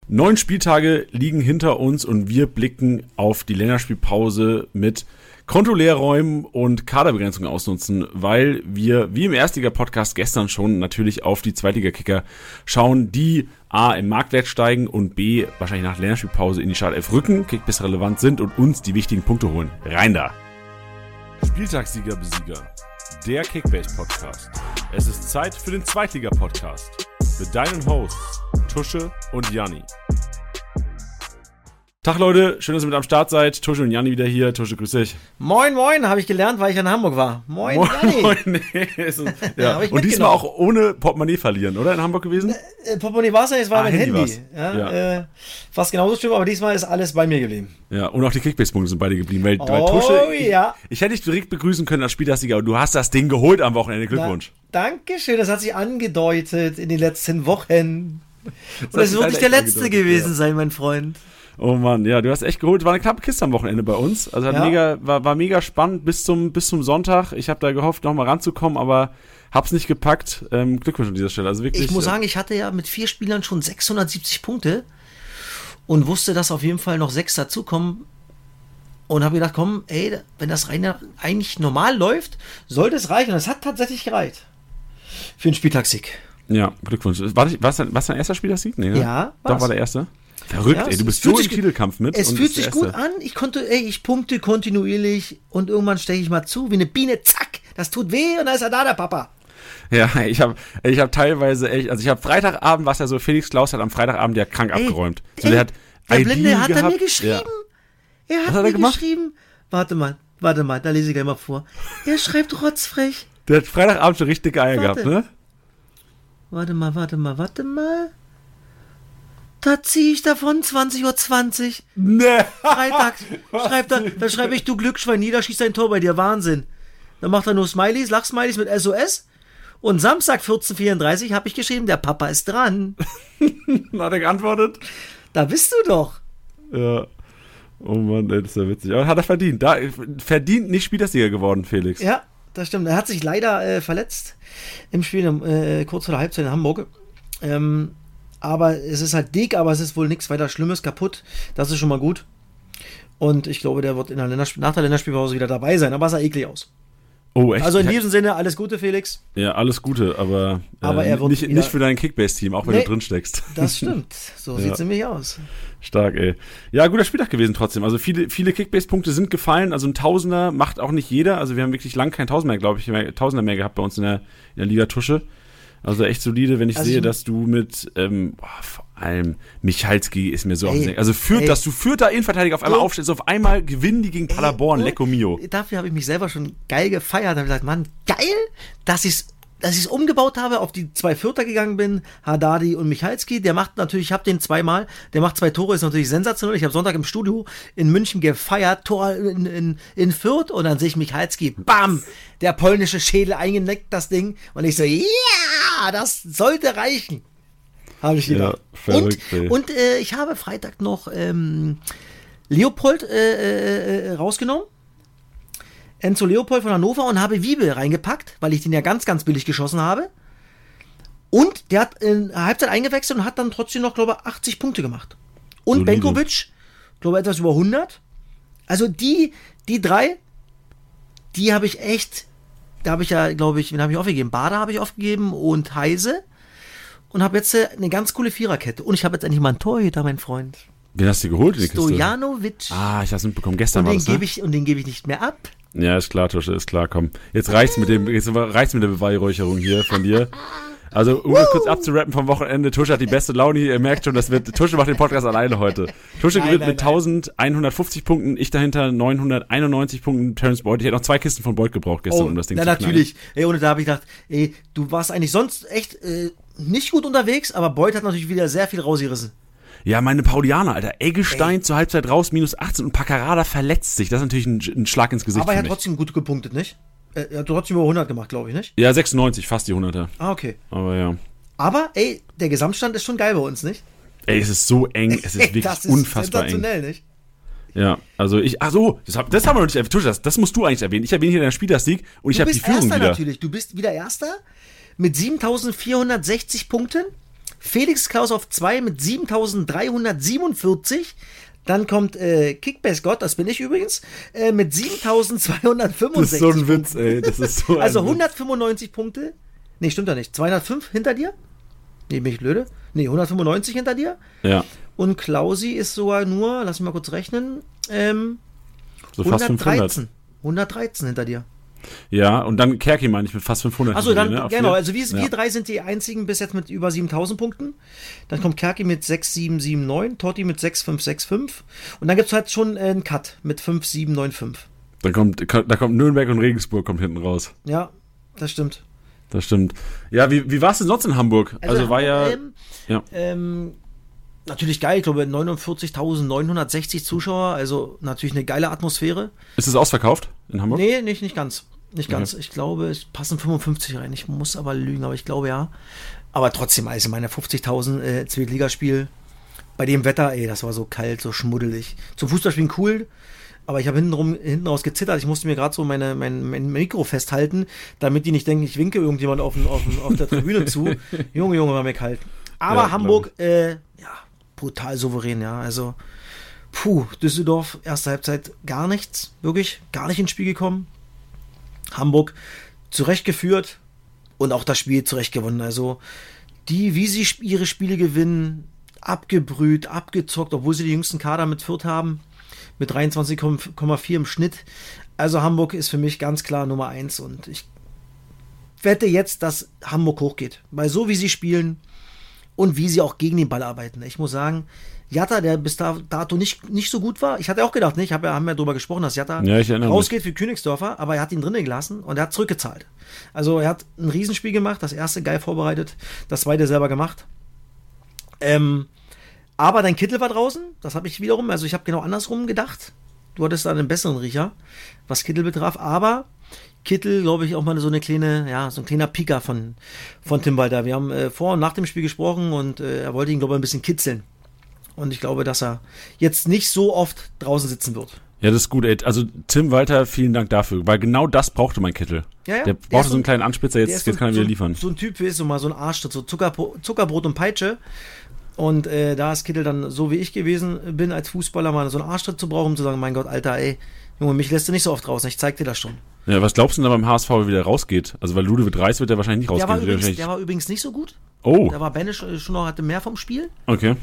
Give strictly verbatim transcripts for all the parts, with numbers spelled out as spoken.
Neun Spieltage liegen hinter uns und wir blicken auf die Länderspielpause mit Konto leer räumen und Kaderbegrenzungen ausnutzen, weil wir, wie im Erstliga-Podcast gestern schon, natürlich auf die Zweitliga-Kicker schauen, die A im Marktwert steigen und B wahrscheinlich nach Länderspielpause in die Startelf rücken, Kickbase relevant sind und uns die wichtigen Punkte holen. Rein da! Spieltagssieger Besieger, der Kickbase-Podcast. Es ist Zeit für den Zweitliga-Podcast mit deinen Hosts Tusche und Janni. Tag Leute, schön, dass ihr mit am Start seid. Tusche und Janni wieder hier. Tusche, grüß dich. Moin, moin, habe ich gelernt, weil ich in Hamburg war. Moin, moin Janni. Moin, nee, ist, ja. Und diesmal auch ohne Portemonnaie verlieren, oder? In Hamburg gewesen? Äh, Portemonnaie war es ja, es war ah, mein Handy. Handy. Ja, ja. Äh, fast genauso schlimm, aber diesmal ist alles bei mir geblieben. Ja, und auch die Kickbase-Punkte sind beide geblieben. Weil, oh, weil Tusche, ich, ja. ich hätte dich direkt begrüßen können als Spieltagssieger, aber du hast das Ding geholt am Wochenende. Glückwunsch. Na, Dankeschön, das hat sich angedeutet in den letzten Wochen. Und das, das wird nicht der letzte gewesen ja. sein, mein Freund. Oh Mann, ja, du hast echt geholt. War eine knappe Kiste am Wochenende bei uns. Also hat ja. mega, war, war mega spannend bis zum, bis zum Sonntag. Ich habe da gehofft, nochmal ranzukommen, aber hab's nicht gepackt. Ähm, Glückwunsch an dieser Stelle. Also wirklich. Ich muss sagen, ich hatte ja mit vier Spielern schon sechshundertsiebzig Punkte und wusste, dass auf jeden Fall noch sechs dazukommen. Und habe gedacht, komm, ey, wenn das rein eigentlich normal läuft, sollte es reichen. Und es hat tatsächlich gereicht. Für einen Spieltagssieg. Ja, Glückwunsch. War das dein erster Spieltagssieg? Nee, ne? Ja, Doch, war der erste. Verrückt, ja, ey, du bist so im Titelkampf mit. Es fühlt sich gut an, ich konnte, ey, ich punkte kontinuierlich und irgendwann steche ich mal zu, wie eine Biene, zack, das tut weh und da ist er da, der Papa. Ja, ich habe ich hab teilweise echt, also ich habe Freitagabend, was ja so, Felix Klaus hat am Freitagabend ja krank ey, abgeräumt. So, ey, der hat der I D Blinde hat gehabt. er mir geschrieben. Ja. Er hat, was hat mir er gemacht? geschrieben, warte mal, warte mal, da lese ich gleich mal vor. Er schreibt rotzfrech. Der hat Freitagabend schon richtig Eier warte. gehabt, ne? Warte mal, warte mal, warte mal. Da ziehe ich davon, zwanzig Uhr zwanzig. Ne. Freitag. Schreibt er, dann schreibe ich, du Glücksschwein, jeder schießt ein Tor bei dir, Wahnsinn. Dann macht er nur Smileys, Lachsmileys mit S O S. Und Samstag vierzehn Uhr vierunddreißig habe ich geschrieben, der Papa ist dran. Hat er geantwortet? Da bist du doch. Ja. Oh Mann, ey, das ist ja witzig. Aber hat er verdient. Da, verdient nicht Spieltagssieger geworden, Felix. Ja, das stimmt. Er hat sich leider äh, verletzt im Spiel, äh, kurz vor der Halbzeit in Hamburg. Ähm, aber es ist halt dick, aber es ist wohl nichts weiter Schlimmes kaputt. Das ist schon mal gut. Und ich glaube, der wird in der Ländersp- nach der Länderspielpause wieder dabei sein. Aber es sah eklig aus. Oh, echt? Also in diesem Sinne, alles Gute, Felix. Ja, alles Gute, aber, äh, aber er wird nicht, wieder, nicht für dein Kickbase-Team, auch wenn nee, du drin steckst. Das stimmt. So ja. sieht's nämlich aus. Stark, ey. Ja, guter Spieltag gewesen trotzdem. Also viele, viele Kickbase-Punkte sind gefallen. Also ein Tausender macht auch nicht jeder. Also wir haben wirklich lang kein Tausender, glaube ich, mehr, Tausender mehr gehabt bei uns in der, in der Liga Tusche. Also echt solide, wenn ich also sehe, ich, dass du mit ähm, boah, vor allem Michalski ist mir so auf den Senkel. Also führt, ey, dass du Fürther Innenverteidiger auf einmal so, aufstellst, auf einmal gewinnen die gegen Paderborn, ey, Lecco Mio. Dafür habe ich mich selber schon geil gefeiert. Da habe ich gesagt, Mann, geil, dass ich es dass ich es umgebaut habe, auf die zwei Fürther gegangen bin, Haddadi und Michalski. Der macht natürlich, ich habe den zweimal, der macht zwei Tore, ist natürlich sensationell. Ich habe Sonntag im Studio in München gefeiert, Tor in, in, in Fürth und dann sehe ich Michalski, bam, der polnische Schädel eingeneckt, das Ding. Und ich so, ja, yeah, das sollte reichen. Habe ich gedacht. Ja, verrückt, und und äh, ich habe Freitag noch ähm, Leopold äh, äh, rausgenommen. Enzo Leopold von Hannover und habe Wiebe reingepackt, weil ich den ja ganz, ganz billig geschossen habe. Und der hat in der Halbzeit eingewechselt und hat dann trotzdem noch, glaube ich, achtzig Punkte gemacht. Und solide. Benkovic, glaube ich, etwas über hundert. Also die, die drei, die habe ich echt, da habe ich ja, glaube ich, wen habe ich aufgegeben? Bader habe ich aufgegeben und Heise. Und habe jetzt eine ganz coole Viererkette. Und ich habe jetzt endlich mal einen Torhüter, mein Freund. Wen hast du geholt in die Kiste? Stojanovic. Ah, ich habe es mitbekommen. Gestern und war den das, ne? gebe ich, und den gebe ich nicht mehr ab. Ja, ist klar, Tusche, ist klar, komm. Jetzt reicht's mit dem, jetzt reicht's mit der Beweihräucherung hier von dir. Also, um das kurz abzurappen vom Wochenende, Tusche hat die beste Laune hier, ihr merkt schon, das wird, Tusche macht den Podcast alleine heute. Tusche gewinnt mit eintausendeinhundertfünfzig Punkten, ich dahinter neunhunderteinundneunzig Punkten, Terence Boyd. Ich hätte noch zwei Kisten von Boyd gebraucht gestern, oh, um das Ding na, zu knacken. Natürlich. Ey, und da habe ich gedacht, ey, du warst eigentlich sonst echt äh, nicht gut unterwegs, aber Boyd hat natürlich wieder sehr viel rausgerissen. Ja, meine Paulianer, Alter. Eggestein Ey. zur Halbzeit raus, minus achtzehn und Paccarada verletzt sich. Das ist natürlich ein, ein Schlag ins Gesicht. Aber er hat für mich. trotzdem gut gepunktet, nicht? Er hat trotzdem über hundert gemacht, glaube ich, nicht? Ja, sechsundneunzig, fast die hunderter. Ah, okay. Aber ja. Aber, ey, der Gesamtstand ist schon geil bei uns, nicht? Ey, es ist so eng, es ist wirklich das ist unfassbar sensationell, eng. Nicht? Ja, also ich, ach so, das, hab, das haben wir noch nicht erwähnt. Das, das musst du eigentlich erwähnen. Ich erwähne hier den Spieltagssieg und ich habe die Führung Erster wieder. Natürlich. Du bist wieder Erster mit siebentausendvierhundertsechzig Punkten. Felix Klaus auf zwei mit siebentausenddreihundertsiebenundvierzig. Dann kommt äh, Kickbase Gott, das bin ich übrigens, äh, mit siebentausendzweihundertfünfundsechzig. Das ist so ein Witz, ey. Das ist so ein Also Witz. hundertfünfundneunzig Punkte. Nee, stimmt doch nicht. zweihundertfünf hinter dir? Nee, bin ich blöde? Nee, hundertfünfundneunzig hinter dir. Ja. Und Klausi ist sogar nur, lass mich mal kurz rechnen, ähm, So fast fünfhundert. hundertdreizehn. hundertdreizehn hinter dir. Ja, und dann Kerki meine ich mit fast fünfhundert. Achso, dann, ne, auf genau, vier. also wir, Ja. wir drei sind die einzigen bis jetzt mit über siebentausend Punkten. Dann kommt Kerki mit sechs sieben sieben neun, Totti mit sechs fünf sechs fünf und dann gibt es halt schon äh, einen Cut mit fünf sieben neun fünf. Dann kommt, da kommt Nürnberg und Regensburg kommt hinten raus. Ja, das stimmt. Das stimmt. Ja, wie, wie war es denn sonst in Hamburg? Also, also war ja, ähm, ja. Ähm, natürlich geil, ich glaube neunundvierzigtausendneunhundertsechzig Zuschauer, also natürlich eine geile Atmosphäre. Ist es ausverkauft in Hamburg? Nee, nicht, nicht ganz. Nicht ganz. Okay. Ich glaube, es passen fünfundfünfzig rein. Ich muss aber lügen, aber ich glaube ja. Aber trotzdem, also meine fünfzigtausend äh, Zweitligaspiel bei dem Wetter, ey, das war so kalt, so schmuddelig. Zum Fußballspielen cool, aber ich habe hinten, hinten raus gezittert. Ich musste mir gerade so meine, mein, mein Mikro festhalten, damit die nicht denken, ich winke irgendjemand auf, auf, auf der Tribüne zu. Junge, Junge, war mir kalt. Aber Ja, Hamburg, äh, ja, brutal souverän, ja. Also, puh, Düsseldorf, erste Halbzeit gar nichts, wirklich gar nicht ins Spiel gekommen. Hamburg zurechtgeführt und auch das Spiel zurecht gewonnen. Also die, wie sie ihre Spiele gewinnen, abgebrüht, abgezockt, obwohl sie die jüngsten Kader mit Fürth haben, mit dreiundzwanzig Komma vier im Schnitt. Also Hamburg ist für mich ganz klar Nummer eins und ich wette jetzt, dass Hamburg hochgeht. Weil so wie sie spielen und wie sie auch gegen den Ball arbeiten. Ich muss sagen, Jatta, der bis dato nicht, nicht so gut war. Ich hatte auch gedacht, ne? ich habe ja, haben ja darüber gesprochen, dass Jatta ja, rausgeht für Königsdörfer, aber er hat ihn drinnen gelassen und er hat zurückgezahlt. Also er hat ein Riesenspiel gemacht, das erste geil vorbereitet, das zweite selber gemacht. Ähm, aber dein Kittel war draußen, das habe ich wiederum, also ich habe genau andersrum gedacht. Du hattest da einen besseren Riecher, was Kittel betraf, aber Kittel, glaube ich, auch mal so eine kleine, ja, so ein kleiner Piker von, von Tim Walter. Wir haben äh, vor und nach dem Spiel gesprochen und äh, er wollte ihn, glaube ich, ein bisschen kitzeln. Und ich glaube, dass er jetzt nicht so oft draußen sitzen wird. Ja, das ist gut, ey. Also Tim Walter, vielen Dank dafür, weil genau das brauchte mein Kittel. Ja, ja. Der brauchte so einen kleinen Anspitzer, jetzt, jetzt kann er wieder liefern. So ein Typ, wie ist so mal so ein Arschtritt, so Zuckerbrot, Zuckerbrot und Peitsche. Und äh, da ist Kittel dann so, wie ich gewesen bin als Fußballer, mal so einen Arschtritt zu brauchen, um zu sagen, mein Gott, Alter, ey, Junge, mich lässt du nicht so oft raus, ich zeig dir das schon. Ja, was glaubst du denn da beim H S V, wie der rausgeht? Also weil Ludovic Reis wird der wahrscheinlich nicht Der war, rausgehen. übrigens, wahrscheinlich... der war übrigens nicht so gut. Oh. Da war Benisch schon noch, hatte mehr vom Spiel. Okay.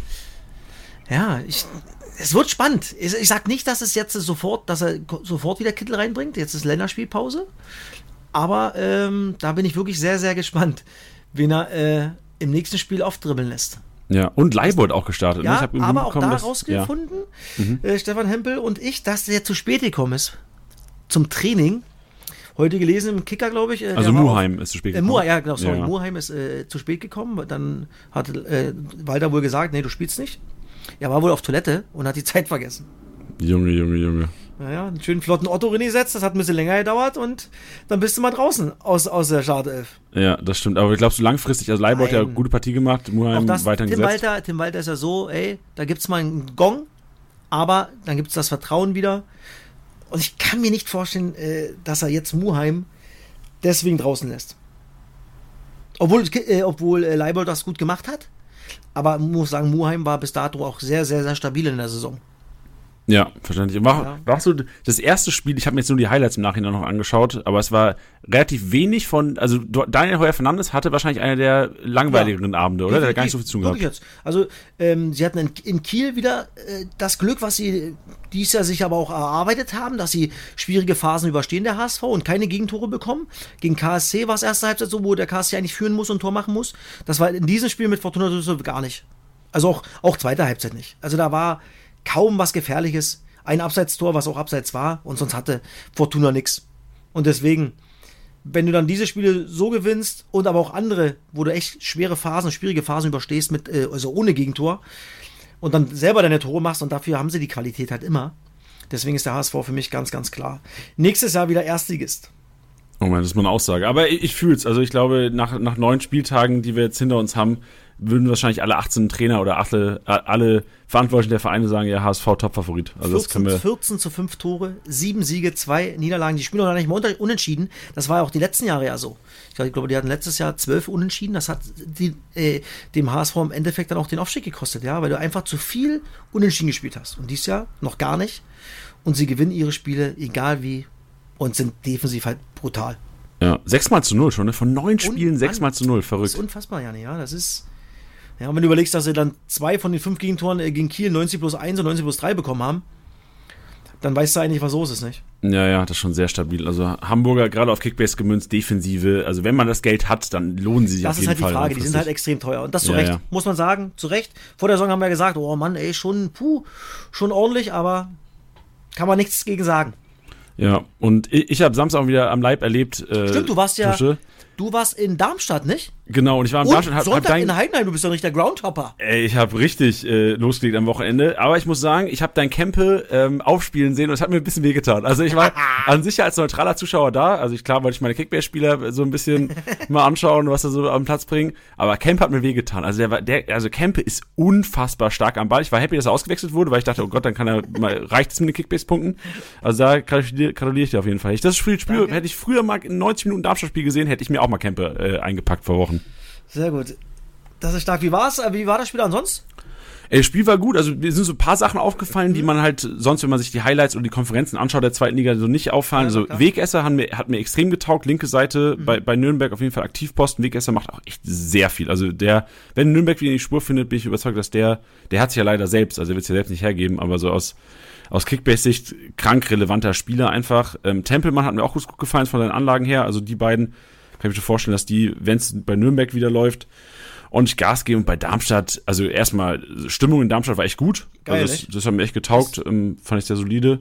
Ja, ich, es wird spannend. Ich, ich sag nicht, dass es jetzt sofort, dass er sofort wieder Kittel reinbringt. Jetzt ist Länderspielpause. Aber ähm, da bin ich wirklich sehr, sehr gespannt, wen er äh, im nächsten Spiel aufdribbeln lässt. Ja, und Leibold auch gestartet. Ja, ne? Ich hab aber auch da dass, rausgefunden, ja. mhm. äh, Stefan Hempel und ich, dass der zu spät gekommen ist zum Training. Heute gelesen im Kicker, glaube ich. Äh, also Muheim auf, ist zu spät gekommen. Äh, Muheim, ja, genau, sorry. Ja. Muheim ist äh, zu spät gekommen. Dann hat äh, Walter wohl gesagt, nee, du spielst nicht. Er war wohl auf Toilette und hat die Zeit vergessen. Junge, Junge, Junge. Naja, einen schönen flotten Otto reingesetzt, das hat ein bisschen länger gedauert und dann bist du mal draußen aus, aus der Startelf. Ja, das stimmt. Aber glaubst du langfristig, also Leibold hat ja gute Partie gemacht, Muheim weiter Tim gesetzt. Walter, Tim Walter ist ja so, ey, da gibt's mal einen Gong, aber dann gibt's das Vertrauen wieder. Und ich kann mir nicht vorstellen, äh, dass er jetzt Muheim deswegen draußen lässt. Obwohl, äh, obwohl äh, Leibold das gut gemacht hat, aber man muss sagen, Muheim war bis dato auch sehr, sehr, sehr stabil in der Saison. Ja, verständlich. War, ja. war so das erste Spiel, ich habe mir jetzt nur die Highlights im Nachhinein noch angeschaut, aber es war relativ wenig von, also Daniel Heuer-Fernandes hatte wahrscheinlich einer der langweiligeren ja. Abende, oder? Der hat gar nicht so viel zu tun gehabt. Jetzt. Also ähm, sie hatten in, in Kiel wieder äh, das Glück, was sie dieses Jahr sich aber auch erarbeitet haben, dass sie schwierige Phasen überstehen, der H S V, und keine Gegentore bekommen. Gegen K S C war es erste Halbzeit so, wo der K S C eigentlich führen muss und Tor machen muss. Das war in diesem Spiel mit Fortuna Düsseldorf gar nicht. Also auch, auch zweite Halbzeit nicht. Also da war kaum was Gefährliches. Ein Abseitstor, was auch abseits war, und sonst hatte Fortuna nichts. Und deswegen, wenn du dann diese Spiele so gewinnst und aber auch andere, wo du echt schwere Phasen, schwierige Phasen überstehst, mit, äh, also ohne Gegentor, und dann selber deine Tore machst, und dafür haben sie die Qualität halt immer. Deswegen ist der H S V für mich ganz, ganz klar. Nächstes Jahr wieder Erstligist. Oh man, das ist mal eine Aussage. Aber ich, ich fühle es. Also ich glaube, nach, nach neun Spieltagen, die wir jetzt hinter uns haben, würden wahrscheinlich alle achtzehn Trainer oder alle, alle Verantwortlichen der Vereine sagen, ja, H S V Top-Favorit. Also das können wir vierzehn zu fünf Tore, sieben Siege, zwei Niederlagen. Die spielen noch nicht mal unter, unentschieden. Das war ja auch die letzten Jahre ja so. Ich glaube, ich glaube, die hatten letztes Jahr zwölf Unentschieden. Das hat die, äh, dem H S V im Endeffekt dann auch den Aufstieg gekostet, ja, weil du einfach zu viel Unentschieden gespielt hast. Und dieses Jahr noch gar nicht. Und sie gewinnen ihre Spiele, egal wie, und sind defensiv halt brutal. Ja, sechs mal zu null schon, ne? Von neun Spielen sechs mal zu null, verrückt. Das ist unfassbar, Janne, ja. Das ist. Ja, und wenn du überlegst, dass sie dann zwei von den fünf Gegentoren gegen Kiel neunzig plus eins und neunzig plus drei bekommen haben, dann weißt du eigentlich, was los ist, nicht? Ja, ja, das ist schon sehr stabil. Also Hamburger, gerade auf Kickbase gemünzt, Defensive, also wenn man das Geld hat, dann lohnen sie sich das auf jeden Fall. Das ist halt die Frage, die sind halt extrem teuer. Und das zu ja, Recht, ja. muss man sagen, zu Recht. Vor der Saison haben wir ja gesagt, oh Mann, ey, schon, puh, schon ordentlich, aber kann man nichts gegen sagen. Ja, und ich, ich habe Samstag auch wieder am Leib erlebt. Äh, Stimmt, du warst ja, Tusche. du warst in Darmstadt, nicht? Genau, und ich war in und Darmstadt. Hab, Sonntag hab dein, in Heidenheim, du bist doch nicht der Groundhopper. Ey, ich habe richtig äh, losgelegt am Wochenende, aber ich muss sagen, ich habe dein Campe ähm, aufspielen sehen und es hat mir ein bisschen wehgetan. Also ich war an sich ja als neutraler Zuschauer da, also ich, klar wollte ich meine Kickbase-Spieler so ein bisschen mal anschauen, was sie so am Platz bringen, aber Campe hat mir wehgetan. Also der war, der, also Campe ist unfassbar stark am Ball. Ich war happy, dass er ausgewechselt wurde, weil ich dachte, oh Gott, dann kann er mal, reicht es mit den Kickbase-Punkten. Also da gratuliere gratulier ich dir auf jeden Fall. Ich das Spiel, Spiel hätte ich früher mal in neunzig Minuten Darmstadt-Spiel gesehen, hätte ich mir auch mal Campe äh, eingepackt vor Wochen. Sehr gut. Das ist stark. Wie war's? Wie war das Spiel ansonsten? Ey, das Spiel war gut, also mir sind so ein paar Sachen aufgefallen, die man halt sonst, wenn man sich die Highlights oder die Konferenzen anschaut der zweiten Liga, so nicht auffallen. Ja, also klar. Wegesser hat mir, hat mir extrem getaugt, linke Seite mhm. bei, bei Nürnberg auf jeden Fall Aktivposten. Wegesser macht auch echt sehr viel. Also der, wenn Nürnberg wieder in die Spur findet, bin ich überzeugt, dass der, der hat sich ja leider selbst, also der wird es ja selbst nicht hergeben, aber so aus aus Kickbase-Sicht krank relevanter Spieler einfach. Ähm, Tempelmann hat mir auch gut gefallen von seinen Anlagen her, also die beiden, kann ich mir schon vorstellen, dass die, wenn es bei Nürnberg wieder läuft, ordentlich Gas geben. Und bei Darmstadt, also erstmal, Stimmung in Darmstadt war echt gut. Geil, also das, das hat mir echt getaugt, ähm, fand ich sehr solide.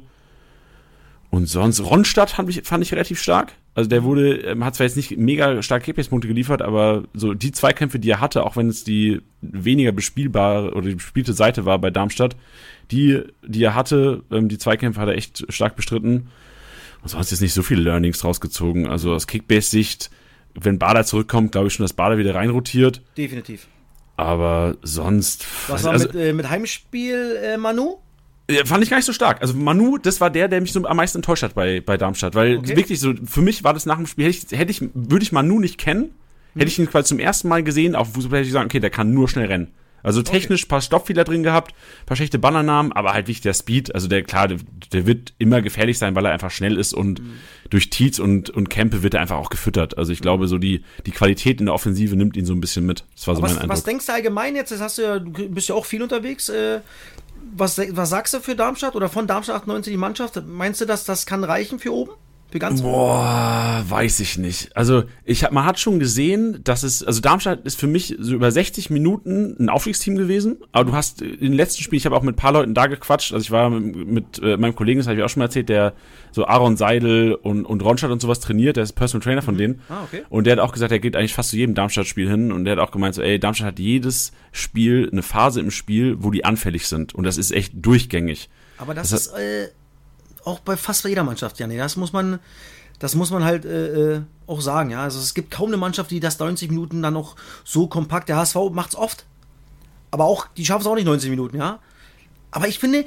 Und sonst, Ronstadt fand ich, fand ich relativ stark. Also der wurde, ähm, hat zwar jetzt nicht mega stark Kickbase-Punkte geliefert, aber so die Zweikämpfe, die er hatte, auch wenn es die weniger bespielbare oder die bespielte Seite war bei Darmstadt, die, die er hatte, ähm, die Zweikämpfe hat er echt stark bestritten. Und sonst ist nicht so viele Learnings rausgezogen. Also aus Kickbase-Sicht, wenn Bader zurückkommt, glaube ich schon, dass Bader wieder reinrotiert. Definitiv. Aber sonst... Was war also, mit, äh, mit Heimspiel, äh, Manu? Ja, fand ich gar nicht so stark. Also Manu, das war der, der mich so am meisten enttäuscht hat bei, bei Darmstadt. Weil Okay. wirklich so, für mich war das nach dem Spiel, hätte ich, hätte ich würde ich Manu nicht kennen, hätte ich ihn quasi zum ersten Mal gesehen, auch wo hätte ich sagen, okay, der kann nur schnell rennen. Also technisch paar Stoppfehler drin gehabt, paar schlechte Bannernamen, aber halt wichtig der Speed. Also der, klar, der, der wird immer gefährlich sein, weil er einfach schnell ist und mhm. durch Tietz und, und Kempe wird er einfach auch gefüttert. Also ich glaube, so die, die Qualität in der Offensive nimmt ihn so ein bisschen mit. Das war so was, mein Eindruck. was denkst du allgemein jetzt? Das hast du ja, du bist ja auch viel unterwegs. Äh, was, was sagst du für Darmstadt oder von Darmstadt achtundneunzig die Mannschaft? Meinst du, dass das kann reichen für oben? Für ganz oben? Boah, weiß ich nicht. Also ich hab, man hat schon gesehen, dass es, also Darmstadt ist für mich so über sechzig Minuten ein Aufstiegsteam gewesen, aber du hast in den letzten Spielen, ich habe auch mit ein paar Leuten da gequatscht, also ich war mit, mit äh, meinem Kollegen, das habe ich auch schon mal erzählt, der so Aaron Seidel und, und Ronstadt und sowas trainiert, der ist Personal Trainer von denen. Ah, okay. Und der hat auch gesagt, er geht eigentlich fast zu jedem Darmstadt-Spiel hin und der hat auch gemeint, so ey, Darmstadt hat jedes Spiel, eine Phase im Spiel, wo die anfällig sind und das ist echt durchgängig. Aber das, Das ist äh, auch bei fast jeder Mannschaft, ja, nee, das muss man, das muss man halt äh, äh, auch sagen, ja. Also es gibt kaum eine Mannschaft, die das neunzig Minuten dann noch so kompakt. Der H S V macht's oft, aber auch die schaffen es auch nicht neunzig Minuten, ja. Aber ich finde,